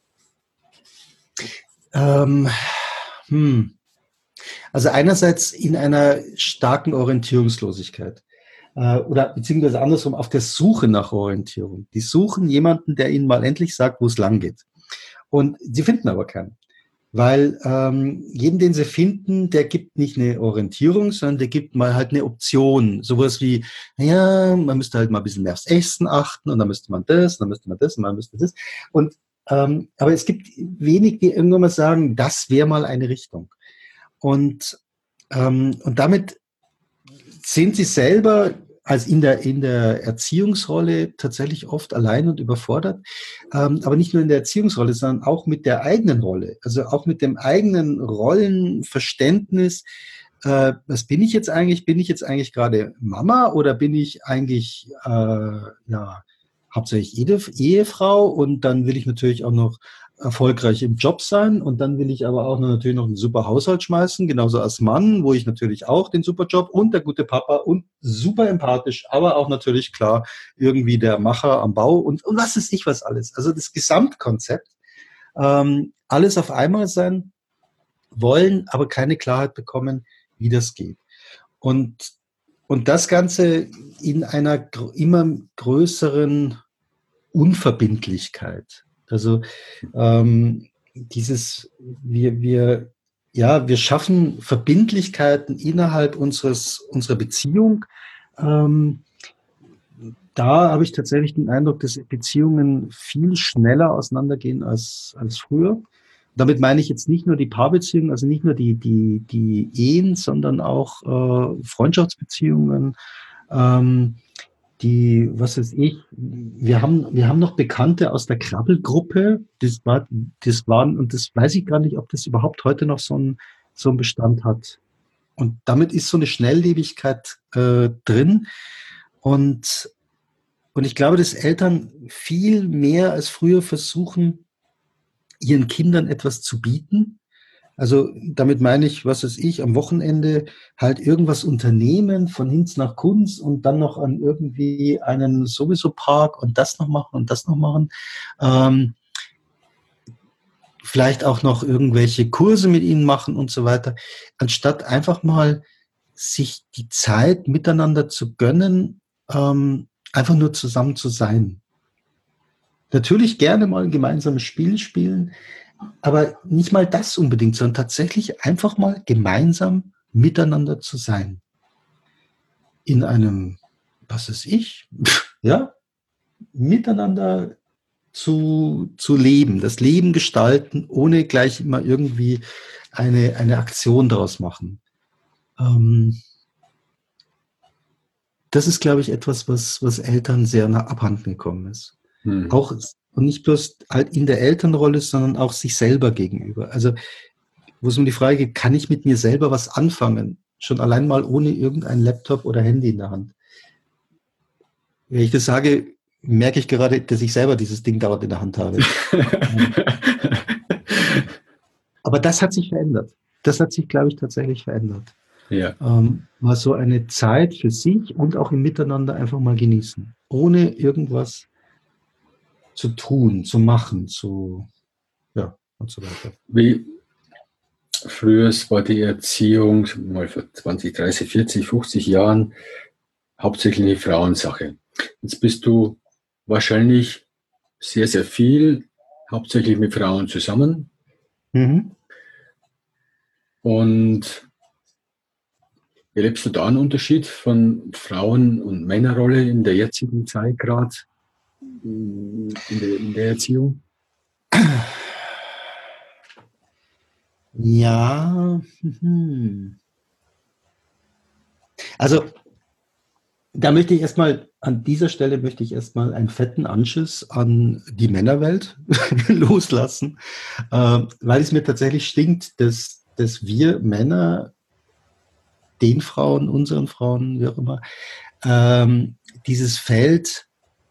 ähm, hm, also einerseits in einer starken Orientierungslosigkeit äh, oder beziehungsweise andersrum auf der Suche nach Orientierung. Die suchen jemanden, der ihnen mal endlich sagt, wo es lang geht. Und sie finden aber keinen. Weil ähm, jeden, den sie finden, der gibt nicht eine Orientierung, sondern der gibt mal halt eine Option. Sowas wie, naja, man müsste halt mal ein bisschen mehr aufs Essen achten und dann müsste man das, dann müsste man das und dann müsste das. Und, ähm, aber es gibt wenig, die irgendwann mal sagen, das wäre mal eine Richtung. Und, ähm, und damit sind sie selber als in der, in der Erziehungsrolle tatsächlich oft allein und überfordert. Ähm, aber nicht nur in der Erziehungsrolle, sondern auch mit der eigenen Rolle. Also auch mit dem eigenen Rollenverständnis. Äh, was bin ich jetzt eigentlich? Bin ich jetzt eigentlich gerade Mama oder bin ich eigentlich, äh, ja, hauptsächlich Ehefrau? Und dann will ich natürlich auch noch erfolgreich im Job sein und dann will ich aber auch noch, natürlich noch einen super Haushalt schmeißen, genauso als Mann, wo ich natürlich auch den super Job und der gute Papa und super empathisch, aber auch natürlich klar irgendwie der Macher am Bau und, und was ist ich was alles. Also das Gesamtkonzept, ähm, alles auf einmal sein wollen, aber keine Klarheit bekommen, wie das geht. Und, und das Ganze in einer gr- immer größeren Unverbindlichkeit. Also ähm, dieses, wir, wir, ja, wir schaffen Verbindlichkeiten innerhalb unseres, unserer Beziehung. Ähm, da habe ich tatsächlich den Eindruck, dass Beziehungen viel schneller auseinandergehen als, als früher. Damit meine ich jetzt nicht nur die Paarbeziehungen, also nicht nur die, die, die Ehen, sondern auch äh, Freundschaftsbeziehungen, ähm, die, was weiß ich, wir haben, wir haben noch Bekannte aus der Krabbelgruppe, das war, das waren, und das weiß ich gar nicht, ob das überhaupt heute noch so einen, so einen Bestand hat. Und damit ist so eine Schnelllebigkeit äh, drin. Und, und ich glaube, dass Eltern viel mehr als früher versuchen, ihren Kindern etwas zu bieten. Also damit meine ich, was weiß ich, am Wochenende halt irgendwas unternehmen, von Hinz nach Kunz und dann noch an irgendwie einen sowieso Park und das noch machen und das noch machen. Ähm, vielleicht auch noch irgendwelche Kurse mit ihnen machen und so weiter, anstatt einfach mal sich die Zeit miteinander zu gönnen, ähm, einfach nur zusammen zu sein. Natürlich gerne mal ein gemeinsames Spiel spielen, aber nicht mal das unbedingt, sondern tatsächlich einfach mal gemeinsam miteinander zu sein. In einem, was weiß ich, ja, miteinander zu, zu leben, das Leben gestalten, ohne gleich immer irgendwie eine, eine Aktion daraus machen. Ähm, das ist, glaube ich, etwas, was, was Eltern sehr nah abhanden gekommen ist. Hm. Auch, und nicht bloß halt in der Elternrolle, sondern auch sich selber gegenüber. Also, wo es um die Frage geht, kann ich mit mir selber was anfangen? Schon allein mal ohne irgendein Laptop oder Handy in der Hand. Wenn ich das sage, merke ich gerade, dass ich selber dieses Ding dauernd in der Hand habe. Aber das hat sich verändert. Das hat sich, glaube ich, tatsächlich verändert. Ja. Ähm, mal so eine Zeit für sich und auch im Miteinander einfach mal genießen. Ohne irgendwas zu tun, zu machen, zu, ja, und so weiter. Wie früher war die Erziehung, mal vor zwanzig, dreißig, vierzig, fünfzig Jahren, hauptsächlich eine Frauensache. Jetzt bist du wahrscheinlich sehr, sehr viel, hauptsächlich mit Frauen zusammen. Mhm. Und erlebst du da einen Unterschied von Frauen- und Männerrolle in der jetzigen Zeit gerade in der, in der Erziehung? Ja. Hm. Also, da möchte ich erstmal, an dieser Stelle möchte ich erstmal einen fetten Anschiss an die Männerwelt loslassen, äh, weil es mir tatsächlich stinkt, dass, dass wir Männer den Frauen, unseren Frauen, wie auch immer, ähm, dieses Feld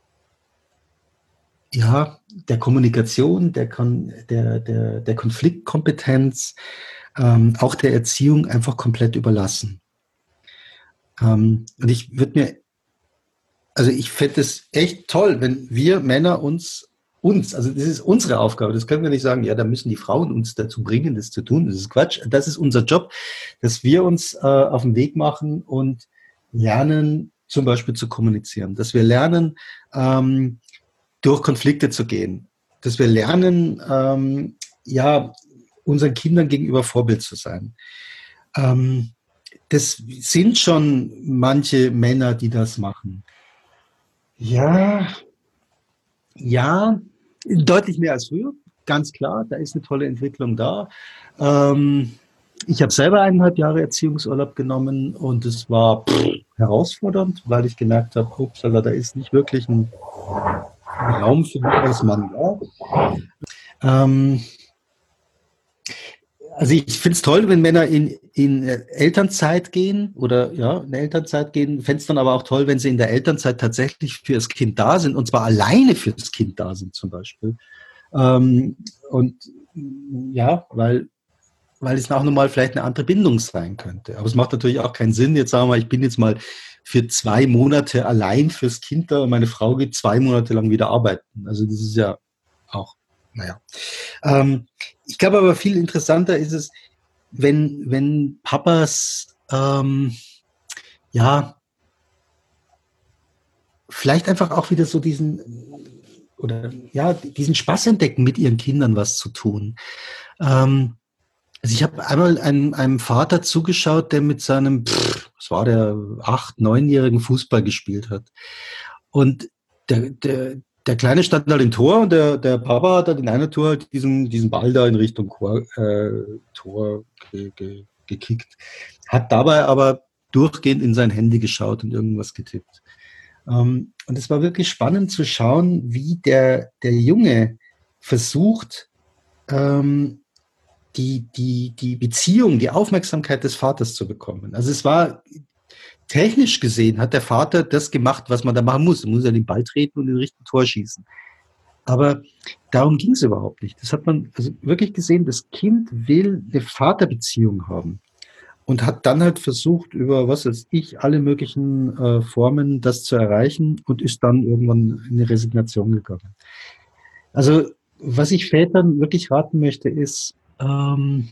ja, der Kommunikation, der, Kon der, der, der Konfliktkompetenz, ähm, auch der Erziehung einfach komplett überlassen. Ähm, und ich würde mir, also ich fände es echt toll, wenn wir Männer uns, uns, also das ist unsere Aufgabe, das können wir nicht sagen, ja, da müssen die Frauen uns dazu bringen, das zu tun, das ist Quatsch, das ist unser Job, dass wir uns äh, auf den Weg machen und lernen, zum Beispiel zu kommunizieren, dass wir lernen, ähm, durch Konflikte zu gehen, dass wir lernen, ähm, ja, unseren Kindern gegenüber Vorbild zu sein. Ähm, das sind schon manche Männer, die das machen. Ja, ja, deutlich mehr als früher, ganz klar, da ist eine tolle Entwicklung da. Ähm, ich habe selber eineinhalb Jahre Erziehungsurlaub genommen und es war pff, herausfordernd, weil ich gemerkt habe, upsala, da ist nicht wirklich ein Raum für mich als Mann da. Ähm, also ich finde es toll, wenn Männer in, in Elternzeit gehen oder ja, in Elternzeit gehen. Fände es dann aber auch toll, wenn sie in der Elternzeit tatsächlich für das Kind da sind und zwar alleine für das Kind da sind zum Beispiel. Ähm, und ja, weil, weil es auch nochmal vielleicht eine andere Bindung sein könnte. Aber es macht natürlich auch keinen Sinn, jetzt sagen wir, ich bin jetzt mal für zwei Monate allein fürs Kind da und meine Frau geht zwei Monate lang wieder arbeiten. Also das ist ja auch, naja. Ähm, ich glaube aber viel interessanter ist es, wenn, wenn Papas, ähm, ja, vielleicht einfach auch wieder so diesen, oder ja, diesen Spaß entdecken, mit ihren Kindern was zu tun. Ähm, also ich habe einmal einem, einem Vater zugeschaut, der mit seinem, pff, was war der, acht-, neunjährigen Fußball gespielt hat. Und der, der, der Kleine stand halt im Tor und der, der Papa hat halt in einer Tour halt diesen, diesen Ball da in Richtung Chor, äh, Tor ge, ge, gekickt. Hat dabei aber durchgehend in sein Handy geschaut und irgendwas getippt. Ähm, und es war wirklich spannend zu schauen, wie der, der Junge versucht, ähm, die, die, die Beziehung, die Aufmerksamkeit des Vaters zu bekommen. Also es war technisch gesehen hat der Vater das gemacht, was man da machen muss. Er muss ja den Ball treten und den richtigen Tor schießen. Aber darum ging es überhaupt nicht. Das hat man also wirklich gesehen, das Kind will eine Vaterbeziehung haben und hat dann halt versucht, über was weiß ich, alle möglichen äh, Formen das zu erreichen und ist dann irgendwann in eine Resignation gegangen. Also, was ich Vätern wirklich raten möchte, ist, ähm,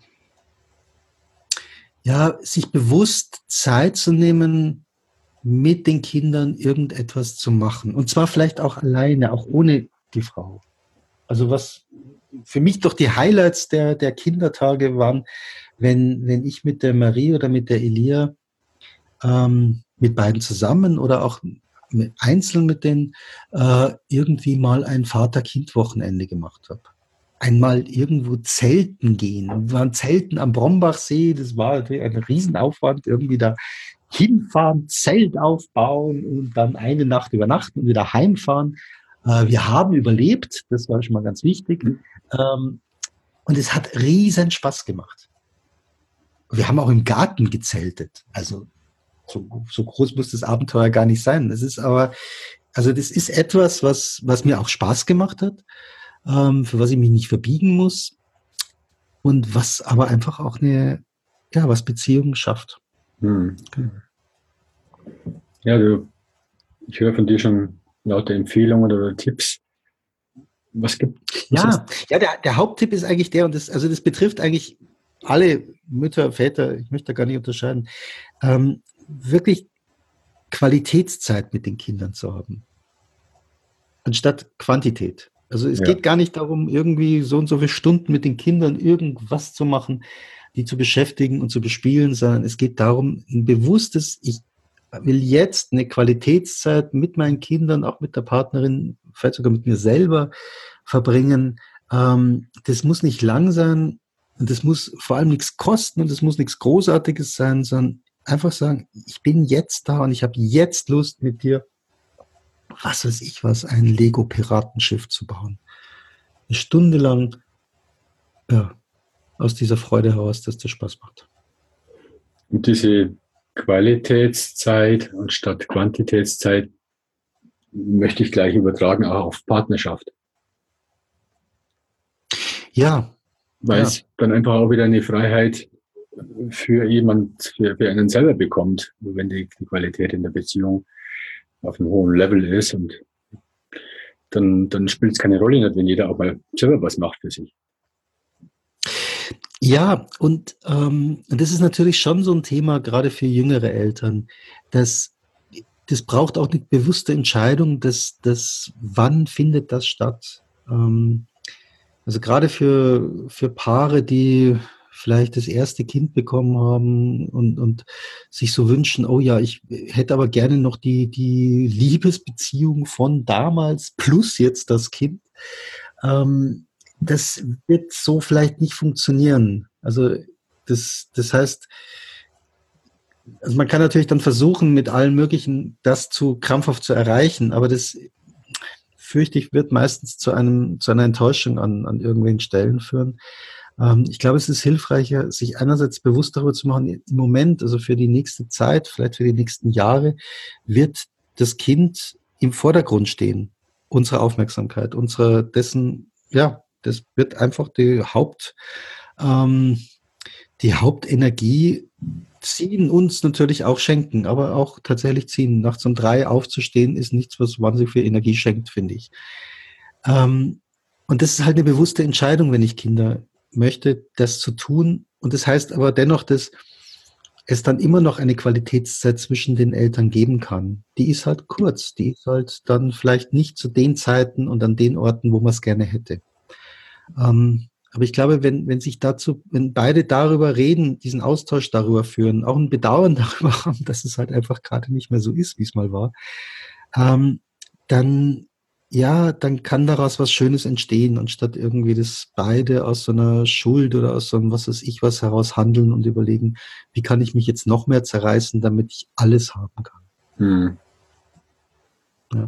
ja, sich bewusst Zeit zu nehmen, mit den Kindern irgendetwas zu machen. Und zwar vielleicht auch alleine, auch ohne die Frau. Also was für mich doch die Highlights der, der Kindertage waren, wenn, wenn ich mit der Marie oder mit der Elia ähm, mit beiden zusammen oder auch mit, einzeln mit denen äh, irgendwie mal ein Vater-Kind-Wochenende gemacht habe. Einmal irgendwo zelten gehen. Wir waren zelten am Brombachsee, das war natürlich ein Riesenaufwand, irgendwie da hinfahren, Zelt aufbauen und dann eine Nacht übernachten und wieder heimfahren. Äh, wir haben überlebt, das war schon mal ganz wichtig. Ähm, und es hat riesen Spaß gemacht. Wir haben auch im Garten gezeltet. Also so, so groß muss das Abenteuer gar nicht sein. Das ist aber, also das ist etwas, was, was mir auch Spaß gemacht hat, ähm, für was ich mich nicht verbiegen muss und was aber einfach auch eine, ja, was Beziehungen schafft. Hm. Ja, du, ich höre von dir schon lauter Empfehlungen oder Tipps. Was gibt was Ja, ja, der, der Haupttipp ist eigentlich der, und das, also das betrifft eigentlich alle Mütter, Väter, ich möchte da gar nicht unterscheiden, ähm, wirklich Qualitätszeit mit den Kindern zu haben, anstatt Quantität. Also es Ja. geht gar nicht darum, irgendwie so und so viele Stunden mit den Kindern irgendwas zu machen, die zu beschäftigen und zu bespielen, sondern es geht darum, ein bewusstes, ich will jetzt eine Qualitätszeit mit meinen Kindern, auch mit der Partnerin, vielleicht sogar mit mir selber verbringen. Ähm, das muss nicht lang sein und das muss vor allem nichts kosten und das muss nichts Großartiges sein, sondern einfach sagen, ich bin jetzt da und ich habe jetzt Lust mit dir, was weiß ich was, ein Lego-Piratenschiff zu bauen. Eine Stunde lang, ja, aus dieser Freude heraus, dass das Spaß macht. Und diese Qualitätszeit anstatt Quantitätszeit möchte ich gleich übertragen auch auf Partnerschaft. Ja, Weil ja. es dann einfach auch wieder eine Freiheit für jemand, für, für einen selber bekommt, wenn die, die Qualität in der Beziehung auf einem hohen Level ist und dann, dann spielt es keine Rolle nicht, wenn jeder auch mal selber was macht für sich. Ja, und ähm, das ist natürlich schon so ein Thema, gerade für jüngere Eltern, dass das braucht auch eine bewusste Entscheidung, dass dass wann findet das statt? Ähm, also gerade für für Paare, die vielleicht das erste Kind bekommen haben und und sich so wünschen: „Oh ja, ich hätte aber gerne noch die die Liebesbeziehung von damals plus jetzt das Kind." Ähm, das wird so vielleicht nicht funktionieren. Also das, das heißt, also man kann natürlich dann versuchen, mit allen möglichen das zu krampfhaft zu erreichen, aber das fürchte ich, wird meistens zu einem, zu einer Enttäuschung an, an irgendwelchen Stellen führen. Ähm, ich glaube, es ist hilfreicher, sich einerseits bewusst darüber zu machen, im Moment, also für die nächste Zeit, vielleicht für die nächsten Jahre, wird das Kind im Vordergrund stehen. Unsere Aufmerksamkeit, unsere, dessen, ja, das wird einfach die Haupt, ähm, die Hauptenergie ziehen, uns natürlich auch schenken, aber auch tatsächlich ziehen. Nachts um drei aufzustehen ist nichts, was wahnsinnig viel Energie schenkt, finde ich. Ähm, und das ist halt eine bewusste Entscheidung, wenn ich Kinder möchte, das zu tun. Und das heißt aber dennoch, dass es dann immer noch eine Qualitätszeit zwischen den Eltern geben kann. Die ist halt kurz, die ist halt dann vielleicht nicht zu den Zeiten und an den Orten, wo man es gerne hätte. Ähm, aber ich glaube, wenn, wenn sich dazu, wenn beide darüber reden, diesen Austausch darüber führen, auch ein Bedauern darüber haben, dass es halt einfach gerade nicht mehr so ist, wie es mal war, ähm, dann, ja, dann kann daraus was Schönes entstehen, anstatt irgendwie das beide aus so einer Schuld oder aus so einem was weiß ich was heraus handeln und überlegen, wie kann ich mich jetzt noch mehr zerreißen, damit ich alles haben kann. Hm. Ja.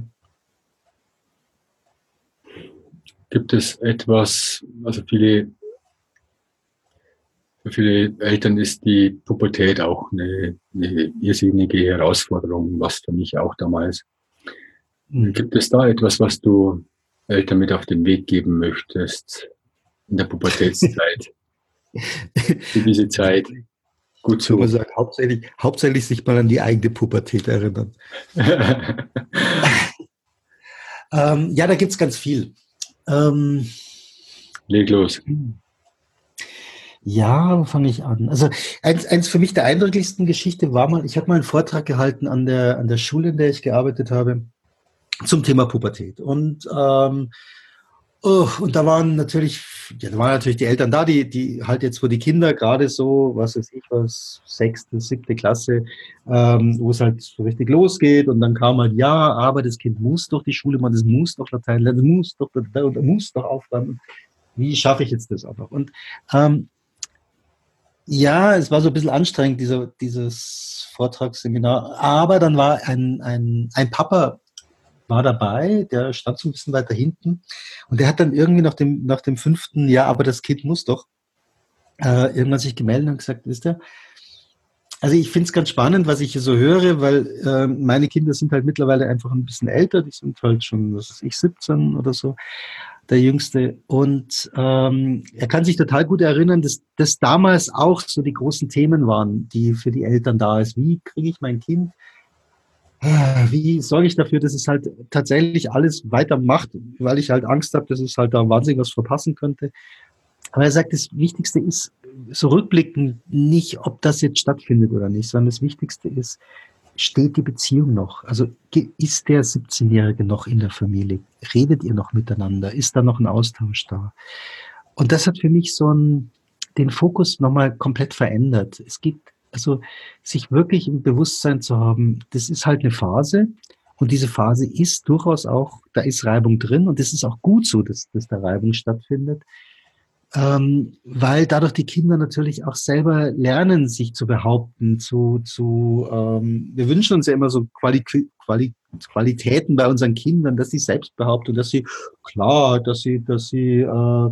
Gibt es etwas, also viele Für viele Eltern ist die Pubertät auch eine, eine irrsinnige Herausforderung, was für mich auch damals. Mhm. Gibt es da etwas, was du Eltern mit auf den Weg geben möchtest in der Pubertätszeit, für diese Zeit gut Ich würde mal zu? sagen, hauptsächlich, hauptsächlich sich mal an die eigene Pubertät erinnern. Ähm, ja, da gibt es ganz viel. Ähm, Leg los. ja, wo fange ich an? Also eins, eins für mich der eindrücklichsten Geschichte war mal, ich habe mal einen Vortrag gehalten an der, an der Schule, in der ich gearbeitet habe, zum Thema Pubertät. Und ähm, oh, und da waren natürlich, ja, da waren natürlich die Eltern da, die, die halt jetzt, wo die Kinder gerade so, was weiß ich was, sechste, siebte Klasse, ähm, wo es halt so richtig losgeht und dann kam halt, ja, aber das Kind muss doch die Schule machen, das muss doch Latein lernen, das muss doch, das muss doch aufräumen. Wie schaffe ich jetzt das auch noch? Und ähm, ja, es war so ein bisschen anstrengend, dieser, dieses Vortragsseminar, aber dann war ein, ein, ein Papa war dabei, der stand so ein bisschen weiter hinten und der hat dann irgendwie nach dem, nach dem fünften Jahr, aber das Kind muss doch, äh, irgendwann sich gemeldet und gesagt, wisst ihr, also ich finde es ganz spannend, was ich hier so höre, weil äh, meine Kinder sind halt mittlerweile einfach ein bisschen älter, die sind halt schon, was weiß ich, siebzehn oder so, der Jüngste. Und ähm, er kann sich total gut erinnern, dass das damals auch so die großen Themen waren, die für die Eltern da ist. Wie kriege ich mein Kind? Wie sorge ich dafür, dass es halt tatsächlich alles weitermacht, weil ich halt Angst habe, dass es halt da wahnsinnig was verpassen könnte. Aber er sagt, das Wichtigste ist so rückblickend nicht, ob das jetzt stattfindet oder nicht, sondern das Wichtigste ist, steht die Beziehung noch? Also ist der siebzehnjährige noch in der Familie? Redet ihr noch miteinander? Ist da noch ein Austausch da? Und das hat für mich so einen, den Fokus nochmal komplett verändert. Es gibt also sich wirklich im Bewusstsein zu haben, das ist halt eine Phase und diese Phase ist durchaus auch, da ist Reibung drin und es ist auch gut so, dass, dass da Reibung stattfindet, ähm, weil dadurch die Kinder natürlich auch selber lernen, sich zu behaupten, zu, zu ähm, wir wünschen uns ja immer so Quali Quali Qualitäten bei unseren Kindern, dass sie selbst behaupten, dass sie, klar, dass sie, dass sie äh,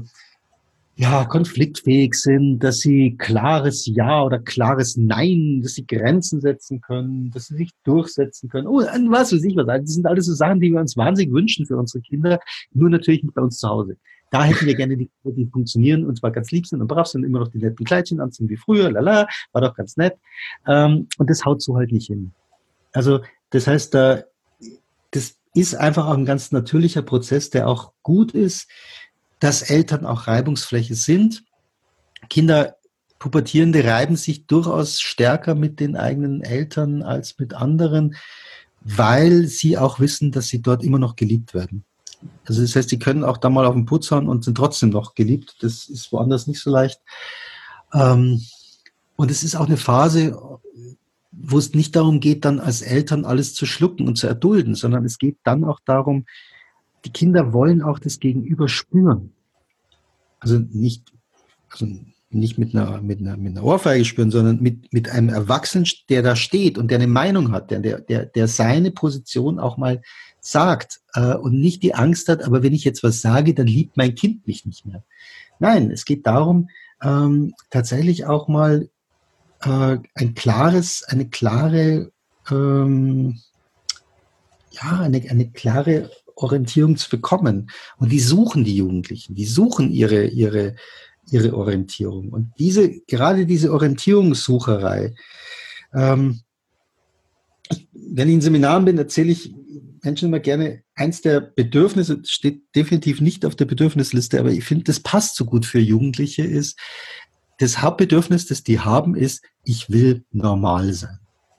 ja, konfliktfähig sind, dass sie klares Ja oder klares Nein, dass sie Grenzen setzen können, dass sie sich durchsetzen können. Oh, was weiß ich was. Das sind alles so Sachen, die wir uns wahnsinnig wünschen für unsere Kinder, nur natürlich nicht bei uns zu Hause. Da hätten wir gerne die Kinder, die funktionieren und zwar ganz lieb sind und brav sind, immer noch die netten Kleidchen anziehen wie früher, lala, war doch ganz nett. Ähm, und das haut so halt nicht hin. Also, das heißt, da, das ist einfach auch ein ganz natürlicher Prozess, der auch gut ist, dass Eltern auch Reibungsfläche sind. Kinder, Pubertierende reiben sich durchaus stärker mit den eigenen Eltern als mit anderen, weil sie auch wissen, dass sie dort immer noch geliebt werden. Also das heißt, sie können auch da mal auf den Putz hauen und sind trotzdem noch geliebt. Das ist woanders nicht so leicht. Ähm, und es ist auch eine Phase, wo es nicht darum geht, dann als Eltern alles zu schlucken und zu erdulden, sondern es geht dann auch darum, die Kinder wollen auch das Gegenüber spüren. Also nicht, also nicht mit einer, mit einer, mit einer Ohrfeige spüren, sondern mit, mit einem Erwachsenen, der da steht und der eine Meinung hat, der, der, der seine Position auch mal sagt äh, und nicht die Angst hat, aber wenn ich jetzt was sage, dann liebt mein Kind mich nicht mehr. Nein, es geht darum, ähm, tatsächlich auch mal äh, ein klares, eine klare, ähm, ja, eine, eine klare Orientierung zu bekommen. Und die suchen die Jugendlichen, die suchen ihre, ihre, ihre Orientierung. Und diese, gerade diese Orientierungssucherei, ähm, wenn ich in Seminaren bin, erzähle ich Menschen immer gerne, eins der Bedürfnisse, steht definitiv nicht auf der Bedürfnisliste, aber ich finde, das passt so gut für Jugendliche, ist, das Hauptbedürfnis, das die haben, ist, ich will normal sein.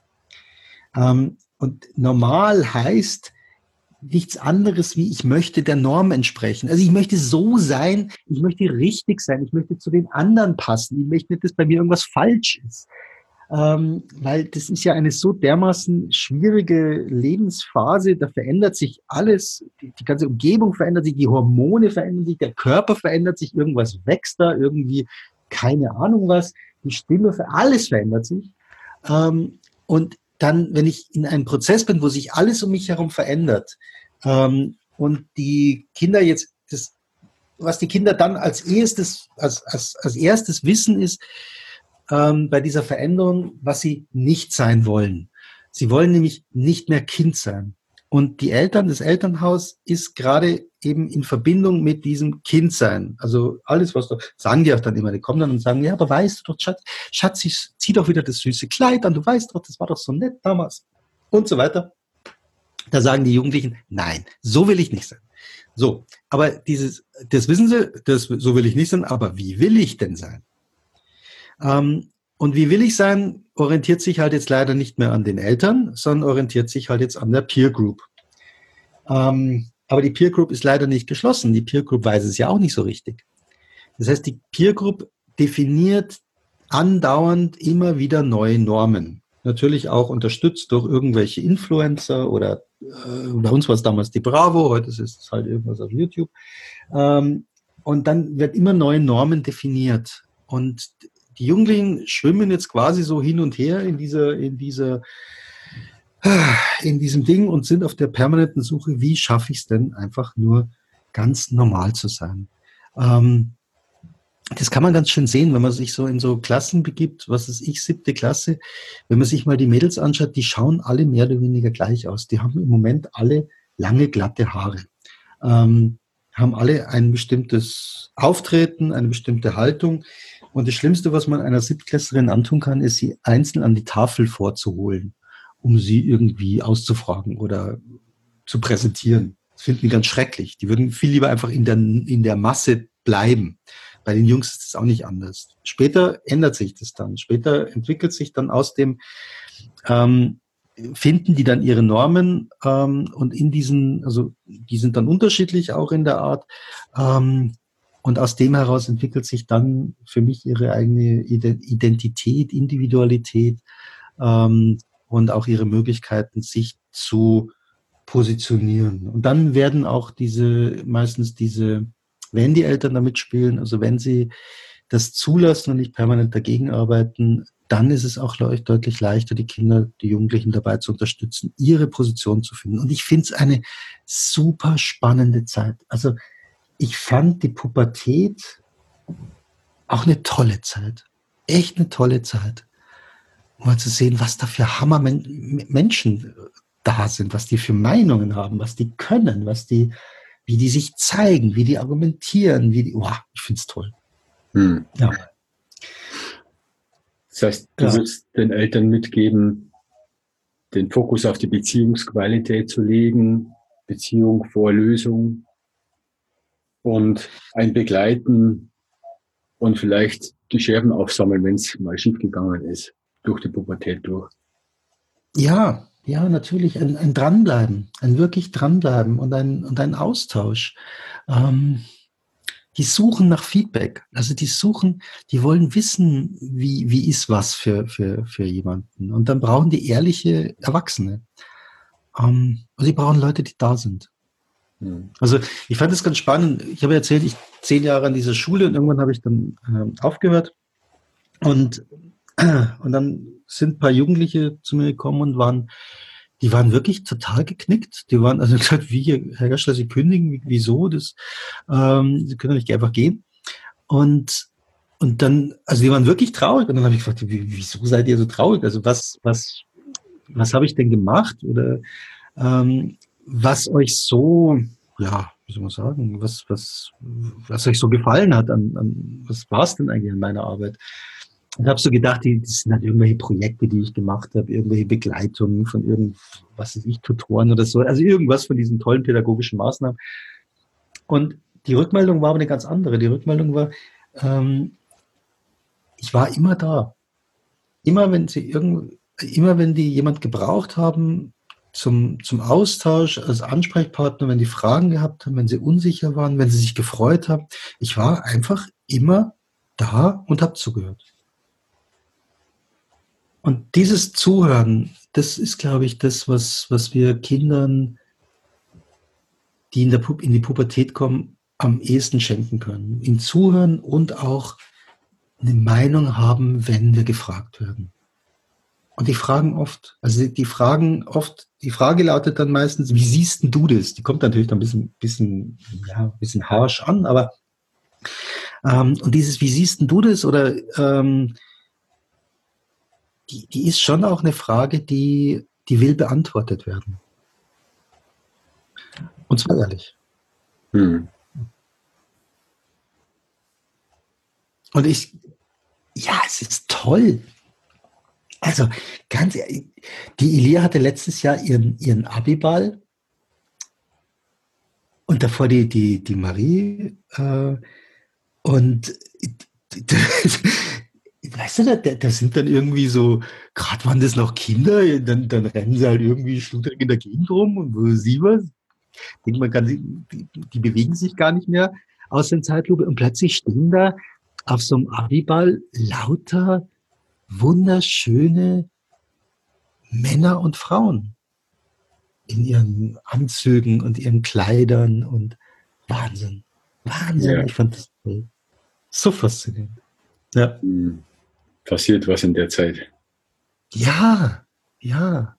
Ähm, und normal heißt nichts anderes wie, ich möchte der Norm entsprechen. Also ich möchte so sein, ich möchte richtig sein, ich möchte zu den anderen passen, ich möchte nicht, dass bei mir irgendwas falsch ist. Ähm, weil das ist ja eine so dermaßen schwierige Lebensphase, da verändert sich alles, die, die ganze Umgebung verändert sich, die Hormone verändern sich, der Körper verändert sich, irgendwas wächst da, irgendwie keine Ahnung was, die Stimme, alles verändert sich. Ähm, und dann, wenn ich in einem Prozess bin, wo sich alles um mich herum verändert ähm, und die Kinder jetzt, das, was die Kinder dann als erstes, als, als, als erstes wissen, ist, ähm, bei dieser Veränderung, was sie nicht sein wollen. Sie wollen nämlich nicht mehr Kind sein. Und die Eltern, das Elternhaus ist gerade eben in Verbindung mit diesem Kindsein. Also alles, was da, sagen die auch dann immer, die kommen dann und sagen, ja, aber weißt du doch, Schatz, Schatz, zieh doch wieder das süße Kleid an, du weißt doch, das war doch so nett damals. Und so weiter. Da sagen die Jugendlichen, nein, so will ich nicht sein. So, aber dieses, das wissen sie, das, so will ich nicht sein, aber wie will ich denn sein? Ähm, und wie will ich sein, orientiert sich halt jetzt leider nicht mehr an den Eltern, sondern orientiert sich halt jetzt an der Peer Group. Ähm, aber die Peer Group ist leider nicht geschlossen. Die Peer Group weiß es ja auch nicht so richtig. Das heißt, die Peer Group definiert andauernd immer wieder neue Normen. Natürlich auch unterstützt durch irgendwelche Influencer oder äh, bei uns war es damals die Bravo, heute ist es halt irgendwas auf YouTube. Ähm, und dann wird immer neue Normen definiert. Und die Jugendlichen schwimmen jetzt quasi so hin und her in dieser, in dieser, in diesem Ding und sind auf der permanenten Suche, wie schaffe ich es denn einfach nur ganz normal zu sein. Ähm, Das kann man ganz schön sehen, wenn man sich so in so Klassen begibt, was ist ich, siebte Klasse, wenn man sich mal die Mädels anschaut, die schauen alle mehr oder weniger gleich aus. Die haben im Moment alle lange, glatte Haare, ähm, haben alle ein bestimmtes Auftreten, eine bestimmte Haltung. Und das Schlimmste, was man einer Siebtklässlerin antun kann, ist, sie einzeln an die Tafel vorzuholen, um sie irgendwie auszufragen oder zu präsentieren. Das finden die ganz schrecklich. Die würden viel lieber einfach in der, in der Masse bleiben. Bei den Jungs ist es auch nicht anders. Später ändert sich das dann. Später entwickelt sich dann aus dem, ähm, finden die dann ihre Normen ähm, und in diesen, also die sind dann unterschiedlich auch in der Art. Ähm, und aus dem heraus entwickelt sich dann für mich ihre eigene Identität, Individualität ähm, und auch ihre Möglichkeiten, sich zu positionieren. Und dann werden auch diese, meistens diese, wenn die Eltern damit spielen, also wenn sie das zulassen und nicht permanent dagegen arbeiten, dann ist es auch deutlich leichter, die Kinder, die Jugendlichen dabei zu unterstützen, ihre Position zu finden. Und ich finde es eine super spannende Zeit. Also ich fand die Pubertät auch eine tolle Zeit. Echt eine tolle Zeit. Um mal zu sehen, was da für Hammer-Menschen da sind, was die für Meinungen haben, was die können, was die, wie die sich zeigen, wie die argumentieren, wie die, wow, ich finde es toll. Hm. Ja. Das heißt, du Ja. würdest den Eltern mitgeben, den Fokus auf die Beziehungsqualität zu legen, Beziehung vor Lösung und ein Begleiten und vielleicht die Scherben aufsammeln, wenn es mal schiefgegangen ist, durch die Pubertät durch. Ja, ja, natürlich, ein, ein Dranbleiben, ein wirklich Dranbleiben und ein, und ein Austausch. Ähm, die suchen nach Feedback, also die suchen, die wollen wissen, wie, wie ist was für, für, für jemanden. Und dann brauchen die ehrliche Erwachsene. Ähm, also die brauchen Leute, die da sind. Hm. Also ich fand das ganz spannend. Ich habe erzählt, ich zehn Jahre an dieser Schule und irgendwann habe ich dann äh, aufgehört. Und, und dann sind ein paar Jugendliche zu mir gekommen und waren, die waren wirklich total geknickt. Die waren also gesagt, wie, Herr Gaschler, Sie kündigen, wieso? Das, ähm, Sie können doch nicht einfach gehen. Und, und dann, also die waren wirklich traurig. Und dann habe ich gefragt, wieso seid ihr so traurig? Also was, was, was habe ich denn gemacht? Oder ähm, was euch so, ja, wie soll man sagen, was, was, was euch so gefallen hat an, an was war es denn eigentlich an meiner Arbeit? Und habe so gedacht, die, das sind halt irgendwelche Projekte, die ich gemacht habe, irgendwelche Begleitungen von irgend, was weiß ich, Tutoren oder so, also irgendwas von diesen tollen pädagogischen Maßnahmen. Und die Rückmeldung war aber eine ganz andere. Die Rückmeldung war, ähm, ich war immer da. Immer wenn sie irgend, immer wenn die jemand gebraucht haben zum, zum Austausch als Ansprechpartner, wenn die Fragen gehabt haben, wenn sie unsicher waren, wenn sie sich gefreut haben, ich war einfach immer da und habe zugehört. Und dieses Zuhören, das ist, glaube ich, das, was, was wir Kindern, die in, der Pu- in die Pubertät kommen, am ehesten schenken können. Ihnen zuhören und auch eine Meinung haben, wenn wir gefragt werden. Und die fragen oft, also die, die fragen oft, die Frage lautet dann meistens, wie siehst denn du das? Die kommt natürlich dann ein bisschen, bisschen, ja, ein bisschen harsch an, aber ähm, und dieses, wie siehst denn du das? Oder ähm, die, die ist schon auch eine Frage, die, die will beantwortet werden. Und zwar ehrlich. Hm. Und ich, ja, es ist toll. Also, ganz ehrlich, die Elia hatte letztes Jahr ihren, ihren Abiball und davor die, die, die Marie. Äh, und weißt du, da, da sind dann irgendwie so, gerade waren das noch Kinder, dann, dann rennen sie halt irgendwie schludrig in der Gegend rum und wo sie was. Denkt man kann, die, die bewegen sich gar nicht mehr aus der Zeitlupe und plötzlich stehen da auf so einem Abiball lauter wunderschöne Männer und Frauen in ihren Anzügen und ihren Kleidern und Wahnsinn. Wahnsinn, Ja. ich fand das toll. So faszinierend. Ja. Hm. Passiert was in der Zeit. Ja, ja,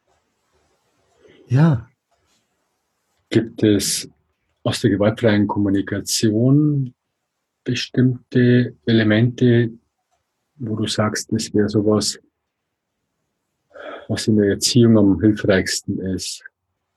ja. Gibt es aus der gewaltfreien Kommunikation bestimmte Elemente, wo du sagst, das wäre sowas, was in der Erziehung am hilfreichsten ist?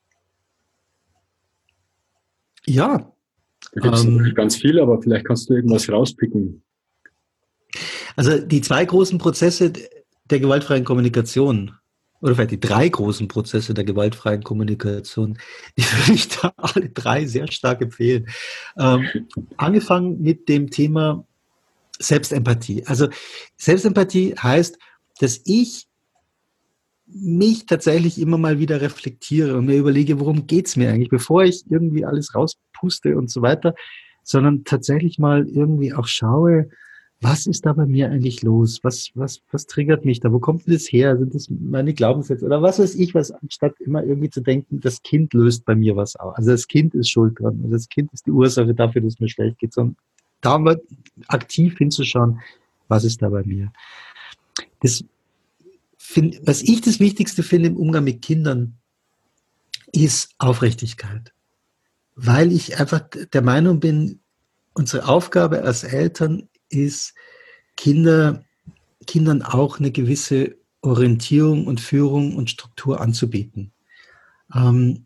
Ja. Da gibt es ähm, natürlich ganz viel, aber vielleicht kannst du irgendwas rauspicken. Also die zwei großen Prozesse der gewaltfreien Kommunikation, oder vielleicht die drei großen Prozesse der gewaltfreien Kommunikation, die würde ich da alle drei sehr stark empfehlen. Ähm, angefangen mit dem Thema Selbstempathie. Also Selbstempathie heißt, dass ich mich tatsächlich immer mal wieder reflektiere und mir überlege, worum geht es mir eigentlich, bevor ich irgendwie alles rauspuste und so weiter, sondern tatsächlich mal irgendwie auch schaue, was ist da bei mir eigentlich los? Was, was, was triggert mich da? Wo kommt denn das her? Sind das meine Glaubenssätze? Oder was weiß ich, was, anstatt immer irgendwie zu denken, das Kind löst bei mir was aus. Also das Kind ist schuld dran. Also das Kind ist die Ursache dafür, dass es mir schlecht geht. Sondern da mal aktiv hinzuschauen, was ist da bei mir? Das find, was ich das Wichtigste finde im Umgang mit Kindern, ist Aufrichtigkeit. Weil ich einfach der Meinung bin, unsere Aufgabe als Eltern ist, Kinder, Kindern auch eine gewisse Orientierung und Führung und Struktur anzubieten. Ähm,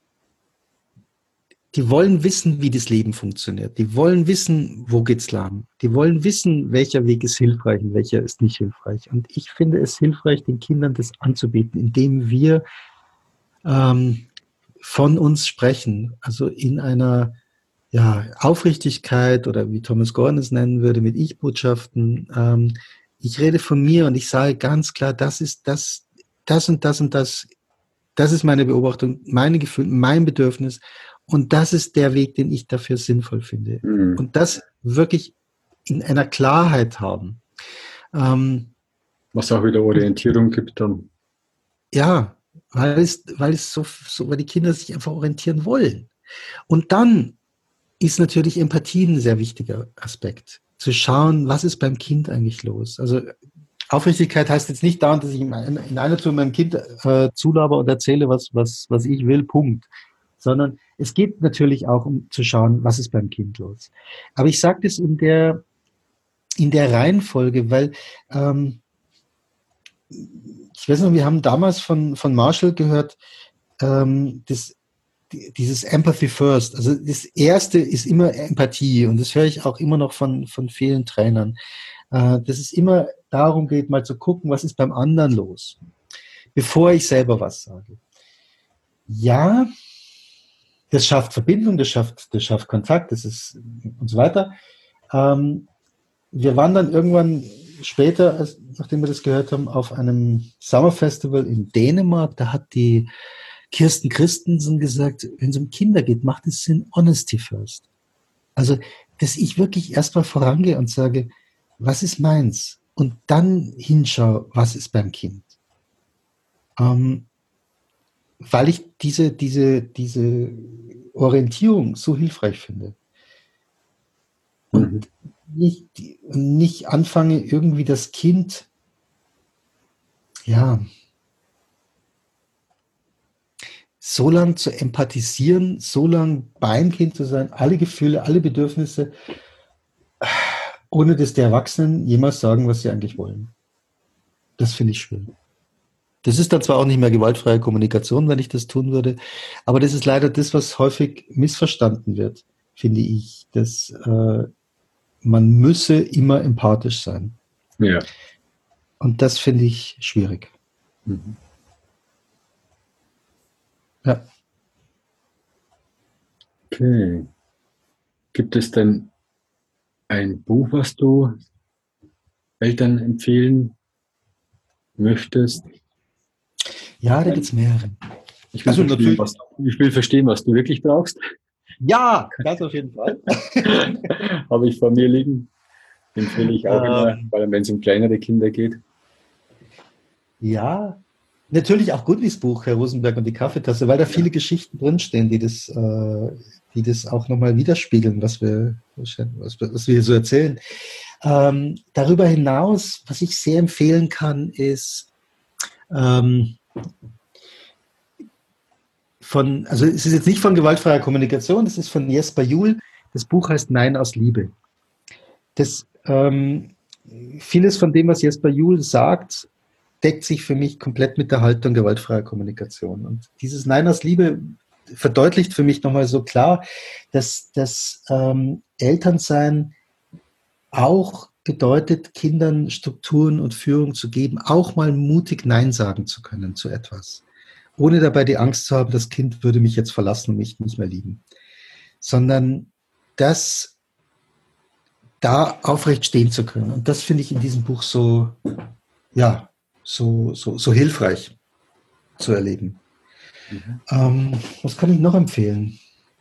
die wollen wissen, wie das Leben funktioniert. Die wollen wissen, wo geht's lang. Die wollen wissen, welcher Weg ist hilfreich und welcher ist nicht hilfreich. Und ich finde es hilfreich, den Kindern das anzubieten, indem wir ähm, von uns sprechen, also in einer ja, Aufrichtigkeit oder wie Thomas Gordon es nennen würde, mit Ich-Botschaften. Ähm, ich rede von mir und ich sage ganz klar, das ist das, das und das und das, das ist meine Beobachtung, meine Gefühle, mein Bedürfnis und das ist der Weg, den ich dafür sinnvoll finde. Mhm. Und das wirklich in einer Klarheit haben. Ähm, Was auch wieder Orientierung gibt dann. Ja, weil es, weil es so, so, weil die Kinder sich einfach orientieren wollen. Und dann ist natürlich Empathie ein sehr wichtiger Aspekt. Zu schauen, was ist beim Kind eigentlich los? Also Aufrichtigkeit heißt jetzt nicht dauernd, dass ich in einer Tour meinem Kind äh, zulaber und erzähle, was, was, was ich will, Punkt. Sondern es geht natürlich auch, um zu schauen, was ist beim Kind los. Aber ich sage das in der, in der Reihenfolge, weil ähm, ich weiß noch, wir haben damals von, von Marshall gehört, ähm, das dieses Empathy First, also das Erste ist immer Empathie und das höre ich auch immer noch von, von vielen Trainern, äh, dass es immer darum geht, mal zu gucken, was ist beim anderen los, bevor ich selber was sage. Ja, das schafft Verbindung, das schafft, das schafft Kontakt, das ist und so weiter. Ähm, wir waren dann irgendwann später, als, nachdem wir das gehört haben, auf einem Summer Festival in Dänemark, da hat die Kirsten Christensen gesagt, wenn es um Kinder geht, macht es Sinn, Honesty first. Also, dass ich wirklich erstmal vorangehe und sage, was ist meins? Und dann hinschaue, was ist beim Kind. Ähm, weil ich diese, diese, diese Orientierung so hilfreich finde. Und mhm. nicht, nicht anfange, irgendwie das Kind, ja, so lang zu empathisieren, so lang beim Kind zu sein, alle Gefühle, alle Bedürfnisse, ohne dass die Erwachsenen jemals sagen, was sie eigentlich wollen. Das finde ich schön. Das ist dann zwar auch nicht mehr gewaltfreie Kommunikation, wenn ich das tun würde, aber das ist leider das, was häufig missverstanden wird, finde ich, dass äh, man müsse immer empathisch sein. Ja. Und das finde ich schwierig. Mhm. Ja. Okay. Gibt es denn ein Buch, was du Eltern empfehlen möchtest? Ja, da gibt es mehrere. Ich will, Also verstehen, natürlich. was, ich will verstehen, was du wirklich brauchst. Ja, das auf jeden Fall. Habe ich vor mir liegen. Empfehle ich auch immer, Ähm, vor allem wenn es um kleinere Kinder geht. ja, natürlich auch Gundis Buch, Herr Rosenberg und die Kaffeetasse, weil da viele Ja. Geschichten drinstehen, die das, äh, die das auch nochmal widerspiegeln, was wir, was, wir- was wir hier so erzählen. Ähm, darüber hinaus, was ich sehr empfehlen kann, ist ähm, von, also es ist jetzt nicht von gewaltfreier Kommunikation, das ist von Jesper Juhl. Das Buch heißt Nein aus Liebe. Das, ähm, vieles von dem, was Jesper Juhl sagt, deckt sich für mich komplett mit der Haltung gewaltfreier Kommunikation. Und dieses Nein aus Liebe verdeutlicht für mich nochmal so klar, dass das ähm, Elternsein auch bedeutet, Kindern Strukturen und Führung zu geben, auch mal mutig Nein sagen zu können zu etwas. Ohne dabei die Angst zu haben, das Kind würde mich jetzt verlassen und mich nicht mehr lieben. Sondern das da aufrecht stehen zu können. Und das finde ich in diesem Buch so, ja, so, so, so hilfreich zu erleben. Mhm. Ähm, was kann ich noch empfehlen?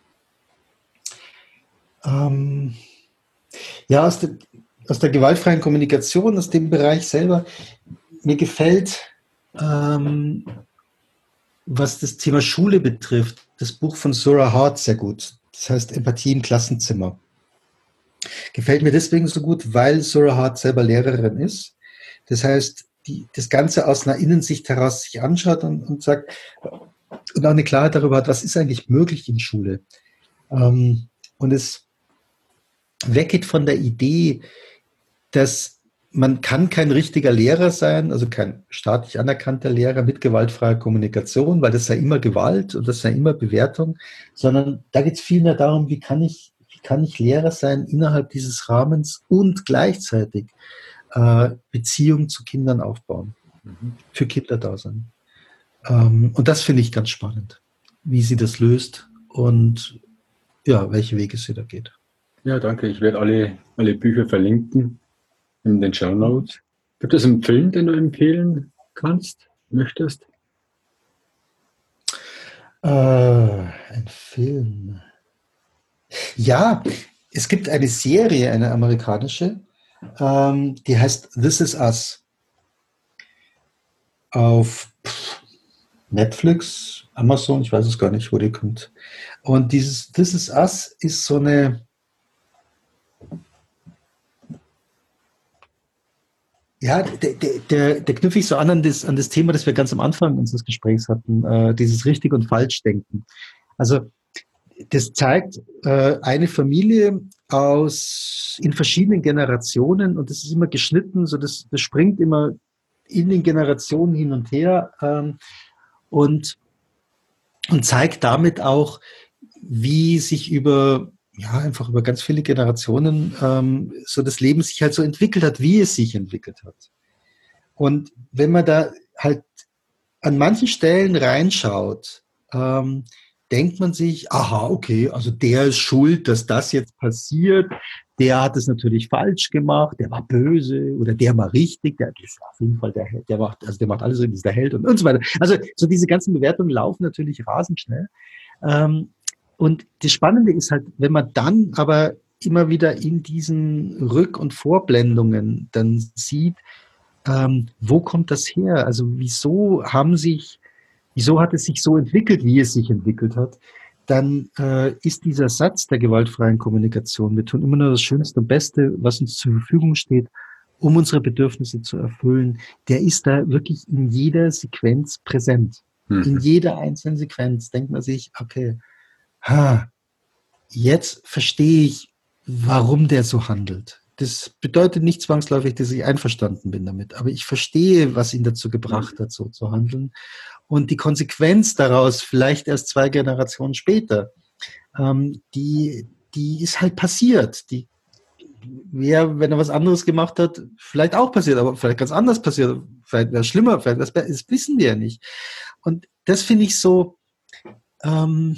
Ähm, ja, aus der, aus der gewaltfreien Kommunikation, aus dem Bereich selber, mir gefällt, ähm, was das Thema Schule betrifft, das Buch von Zora Hart sehr gut. Das heißt Empathie im Klassenzimmer. Gefällt mir deswegen so gut, weil Zora Hart selber Lehrerin ist. Das heißt, die das Ganze aus einer Innensicht heraus sich anschaut und, und sagt, und auch eine Klarheit darüber hat, was ist eigentlich möglich in Schule. Ähm, und es weggeht von der Idee, dass man kann kein richtiger Lehrer sein, also kein staatlich anerkannter Lehrer mit gewaltfreier Kommunikation, weil das sei immer Gewalt und das sei immer Bewertung, sondern da geht es vielmehr darum, wie kann ich, wie kann ich Lehrer sein innerhalb dieses Rahmens und gleichzeitig äh, Beziehung zu Kindern aufbauen, Mhm. für Kinder da sein. Ähm, und das finde ich ganz spannend, wie sie das löst und ja, welche Wege sie da geht. Ja, danke. Ich werde alle, alle Bücher verlinken in den Show Notes. Gibt es einen Film, den du empfehlen kannst, möchtest? Äh, ein Film. Ja, es gibt eine Serie, eine amerikanische, ähm, die heißt This Is Us. Auf Netflix, Amazon, ich weiß es gar nicht, wo die kommt. Und dieses This Is Us ist so eine, ja, der, der, der knüpfe ich so an an das, an das Thema, das wir ganz am Anfang unseres Gesprächs hatten, äh, dieses richtig und falsch denken. Also das zeigt äh, eine Familie aus in verschiedenen Generationen und das ist immer geschnitten, so das, das springt immer in den Generationen hin und her ähm, und, und zeigt damit auch, wie sich über ja einfach über ganz viele Generationen ähm, so das Leben sich halt so entwickelt hat, wie es sich entwickelt hat. Und wenn man da halt an manchen Stellen reinschaut, ähm, denkt man sich, aha, okay, also der ist schuld, dass das jetzt passiert. Der hat es natürlich falsch gemacht, der war böse oder der war richtig, der ist auf jeden Fall der Held, der macht, also der macht alles, ist der Held und, und so weiter. Also so diese ganzen Bewertungen laufen natürlich rasend schnell. Ähm, und das Spannende ist halt, wenn man dann aber immer wieder in diesen Rück- und Vorblendungen dann sieht, ähm, wo kommt das her? Also wieso haben sich, wieso hat es sich so entwickelt, wie es sich entwickelt hat? Dann äh, ist dieser Satz der gewaltfreien Kommunikation, wir tun immer nur das Schönste und Beste, was uns zur Verfügung steht, um unsere Bedürfnisse zu erfüllen, der ist da wirklich in jeder Sequenz präsent. Mhm. In jeder einzelnen Sequenz denkt man sich, okay, ha, jetzt verstehe ich, warum der so handelt. das bedeutet nicht zwangsläufig, dass ich einverstanden bin damit, aber ich verstehe, was ihn dazu gebracht hat, so zu handeln. Und die Konsequenz daraus, vielleicht erst zwei Generationen später, ähm, die, die ist halt passiert. Die wäre, wenn er was anderes gemacht hat, vielleicht auch passiert, aber vielleicht ganz anders passiert. Vielleicht wäre es schlimmer, vielleicht wäre es besser, das wissen wir ja nicht. Und das finde ich so, ähm,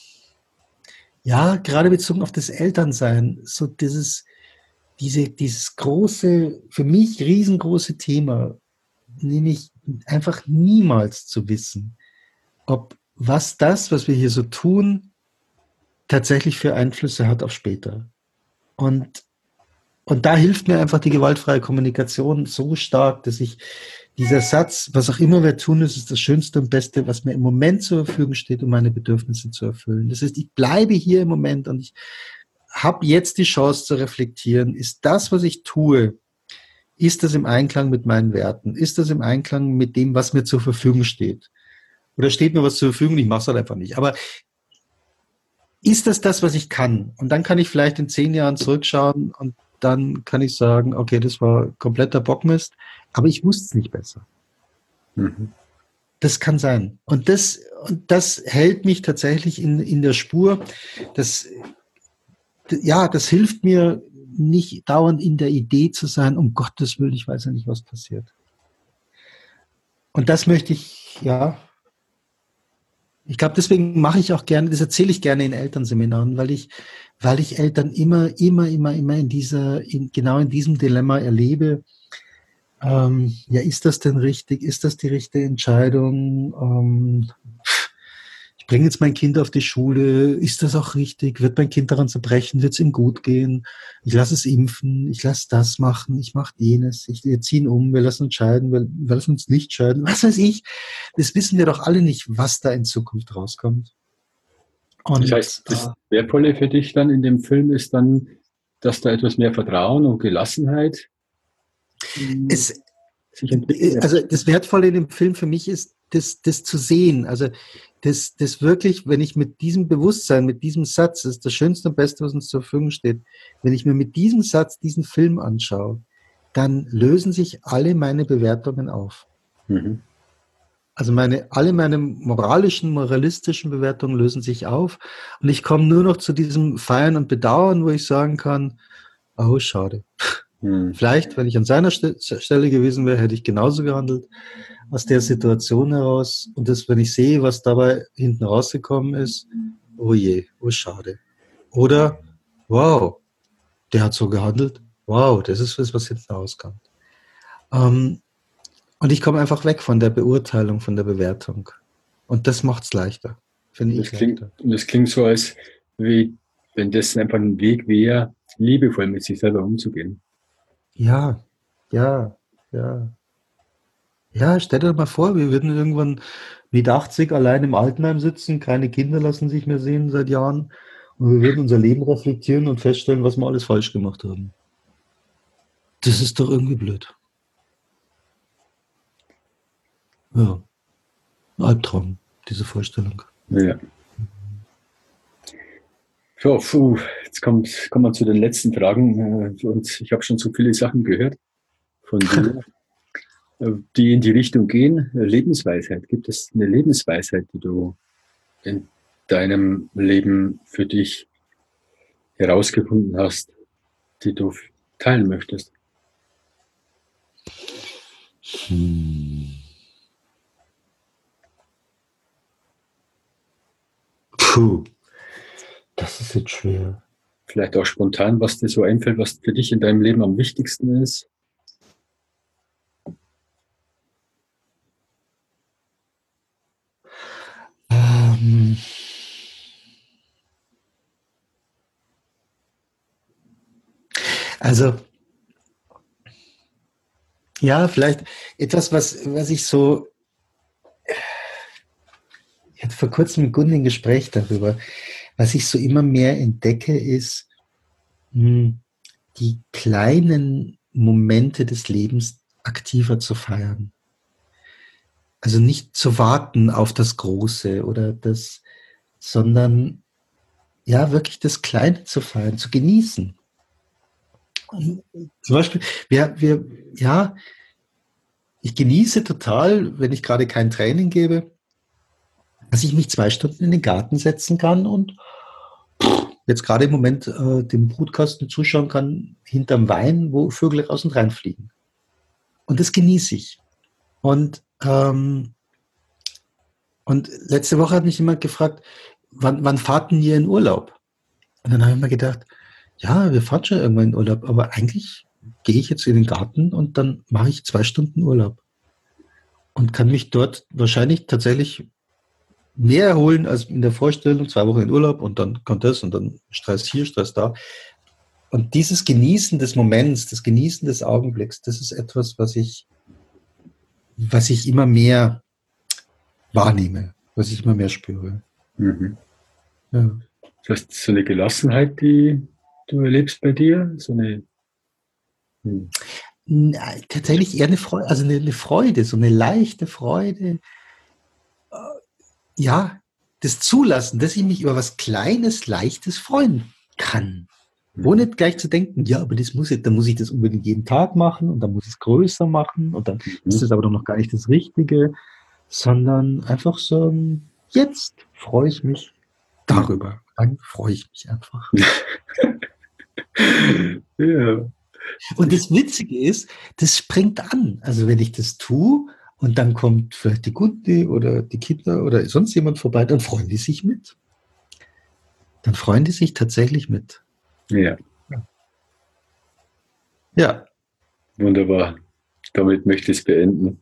ja, gerade bezogen auf das Elternsein, so dieses, diese, dieses große, für mich riesengroße Thema, nämlich einfach niemals zu wissen, ob was das, was wir hier so tun, tatsächlich für Einflüsse hat auf später. Und, und da hilft mir einfach die gewaltfreie Kommunikation so stark, dass ich dieser Satz, was auch immer wir tun, ist, ist das Schönste und Beste, was mir im Moment zur Verfügung steht, um meine Bedürfnisse zu erfüllen. Das heißt, ich bleibe hier im Moment und ich habe jetzt die Chance zu reflektieren, ist das, was ich tue, ist das im Einklang mit meinen Werten? Ist das im Einklang mit dem, was mir zur Verfügung steht? Oder steht mir was zur Verfügung, ich mache es halt einfach nicht. Aber ist das das, was ich kann? Und dann kann ich vielleicht in zehn Jahren zurückschauen und dann kann ich sagen, okay, das war kompletter Bockmist, aber ich wusste es nicht besser. Mhm. Das kann sein. Und das, und das hält mich tatsächlich in, in der Spur. Das, ja, das hilft mir nicht dauernd in der Idee zu sein, um Gottes Willen, ich weiß ja nicht, was passiert. Und das möchte ich, ja, ich glaube, deswegen mache ich auch gerne, das erzähle ich gerne in Elternseminaren, weil ich, weil ich Eltern immer, immer, immer, immer in dieser, in, genau in diesem Dilemma erlebe. Ähm, ja, ist das denn richtig? Ist das die richtige Entscheidung? Ähm, ich bringe jetzt mein Kind auf die Schule. Ist das auch richtig? Wird mein Kind daran zerbrechen? Wird es ihm gut gehen? Ich lasse es impfen. Ich lasse das machen. Ich mache jenes. Ich, wir ziehen um. Wir lassen uns scheiden. Wir, wir lassen uns nicht scheiden. Was weiß ich? Das wissen wir doch alle nicht, was da in Zukunft rauskommt. Und, das heißt, das Wertvolle für dich dann in dem Film ist dann, dass da etwas mehr Vertrauen und Gelassenheit es, sich entwickelt. Also das Wertvolle in dem Film für mich ist, das, das zu sehen. Also das, das wirklich, wenn ich mit diesem Bewusstsein, mit diesem Satz, das ist das Schönste und Beste, was uns zur Verfügung steht, wenn ich mir mit diesem Satz diesen Film anschaue, dann lösen sich alle meine Bewertungen auf. Mhm. Also meine, alle meine moralischen, moralistischen Bewertungen lösen sich auf und ich komme nur noch zu diesem Feiern und Bedauern, wo ich sagen kann, oh, schade. Hm. Vielleicht, wenn ich an seiner St- Stelle gewesen wäre, hätte ich genauso gehandelt aus der Situation heraus. Und das, wenn ich sehe, was dabei hinten rausgekommen ist, oh je, oh schade. Oder, wow, der hat so gehandelt. Wow, das ist das, was hinten rauskommt. Ähm, Und ich komme einfach weg von der Beurteilung, von der Bewertung. Und das macht es leichter, finde ich klingt, leichter. Und das klingt so, als wie, wenn das einfach ein Weg wäre, liebevoll mit sich selber umzugehen. Ja, ja, ja. Ja, stell dir mal vor, wir würden irgendwann mit achtzig allein im Altenheim sitzen, keine Kinder lassen sich mehr sehen seit Jahren und wir würden unser Leben reflektieren und feststellen, was wir alles falsch gemacht haben. Das ist doch irgendwie blöd. Ja, ein Albtraum, diese Vorstellung. Ja. So, puh, jetzt kommt, kommen wir zu den letzten Fragen. Und ich habe schon so viele Sachen gehört von dir, die in die Richtung gehen. Lebensweisheit. Gibt es eine Lebensweisheit, die du in deinem Leben für dich herausgefunden hast, die du teilen möchtest? Hm. Puh, das ist jetzt schwer. Vielleicht auch spontan, was dir so einfällt, was für dich in deinem Leben am wichtigsten ist? Ähm, also, ja, vielleicht etwas, was, was ich so, ich hatte vor kurzem mit Gunn ein Gespräch darüber, was ich so immer mehr entdecke, ist mh, die kleinen Momente des Lebens aktiver zu feiern. Also nicht zu warten auf das Große oder das, sondern ja, wirklich das Kleine zu feiern, zu genießen. Zum Beispiel, wir, wir, ja, ich genieße total, wenn ich gerade kein Training gebe, dass ich mich zwei Stunden in den Garten setzen kann und jetzt gerade im Moment äh, dem Brutkasten zuschauen kann, hinterm Wein, wo Vögel raus und reinfliegen. Und das genieße ich. Und, ähm, und letzte Woche hat mich jemand gefragt, wann, wann fahrt denn ihr in Urlaub? Und dann habe ich mir gedacht, ja, wir fahren schon irgendwann in Urlaub, aber eigentlich gehe ich jetzt in den Garten und dann mache ich zwei Stunden Urlaub und kann mich dort wahrscheinlich tatsächlich mehr erholen als in der Vorstellung, zwei Wochen in Urlaub und dann kommt das und dann Stress hier, Stress da. Und dieses Genießen des Moments, das Genießen des Augenblicks, das ist etwas, was ich, was ich immer mehr wahrnehme, was ich immer mehr spüre. Mhm. Ja. Das heißt, so eine Gelassenheit, die du erlebst bei dir, so eine... Hm. Nein, tatsächlich eher eine Freude, also eine, eine Freude, so eine leichte Freude. Ja, das Zulassen, dass ich mich über was Kleines, Leichtes freuen kann. Mhm. Ohne gleich zu denken, ja, aber das muss ich, dann muss ich das unbedingt jeden Tag machen und dann muss ich es größer machen und dann Mhm. ist das aber doch noch gar nicht das Richtige, sondern einfach so, jetzt freue ich mich darüber. Dann freue ich mich einfach. Ja. Und das Witzige ist, das springt an. Also wenn ich das tue und dann kommt vielleicht die Kunde oder die Kinder oder sonst jemand vorbei, dann freuen die sich mit. Dann freuen die sich tatsächlich mit. Ja. Ja. Wunderbar. Damit möchte ich es beenden.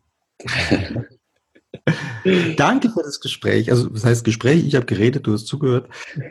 Danke für das Gespräch. Also, was heißt Gespräch? Ich habe geredet, du hast zugehört.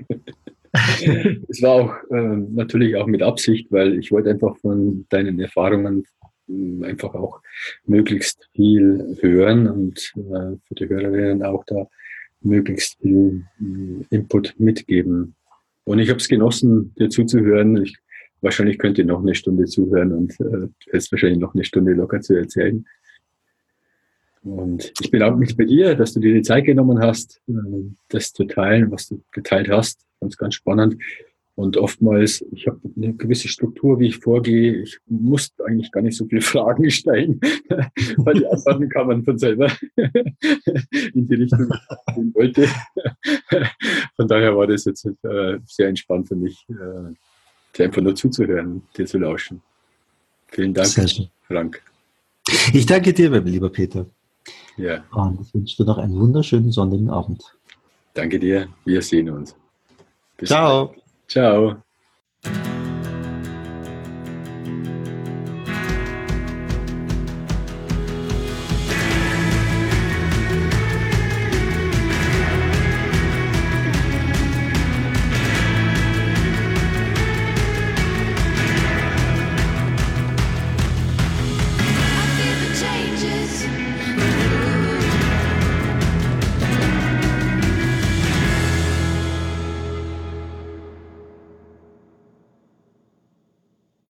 Es war auch äh, natürlich auch mit Absicht, weil ich wollte einfach von deinen Erfahrungen äh, einfach auch möglichst viel hören und äh, für die Hörerinnen auch da möglichst viel äh, Input mitgeben. Und ich habe es genossen, dir zuzuhören. Ich, wahrscheinlich könnt ihr noch eine Stunde zuhören und äh, du hast wahrscheinlich noch eine Stunde locker zu erzählen. Und ich bedanke mich bei dir, dass du dir die Zeit genommen hast, das zu teilen, was du geteilt hast. Ganz, ganz spannend. Und oftmals, ich habe eine gewisse Struktur, wie ich vorgehe. Ich muss eigentlich gar nicht so viele Fragen stellen, weil die Antworten kann man von selber in die Richtung, die ich gehen wollte. Von daher war das jetzt äh, sehr entspannt für mich, äh, einfach nur zuzuhören, dir zu lauschen. Vielen Dank, Frank. Ich danke dir, mein lieber Peter. Ja. Und ich wünsche dir noch einen wunderschönen sonnigen Abend. Danke dir. Wir sehen uns. Bis Ciao. Bald. Ciao.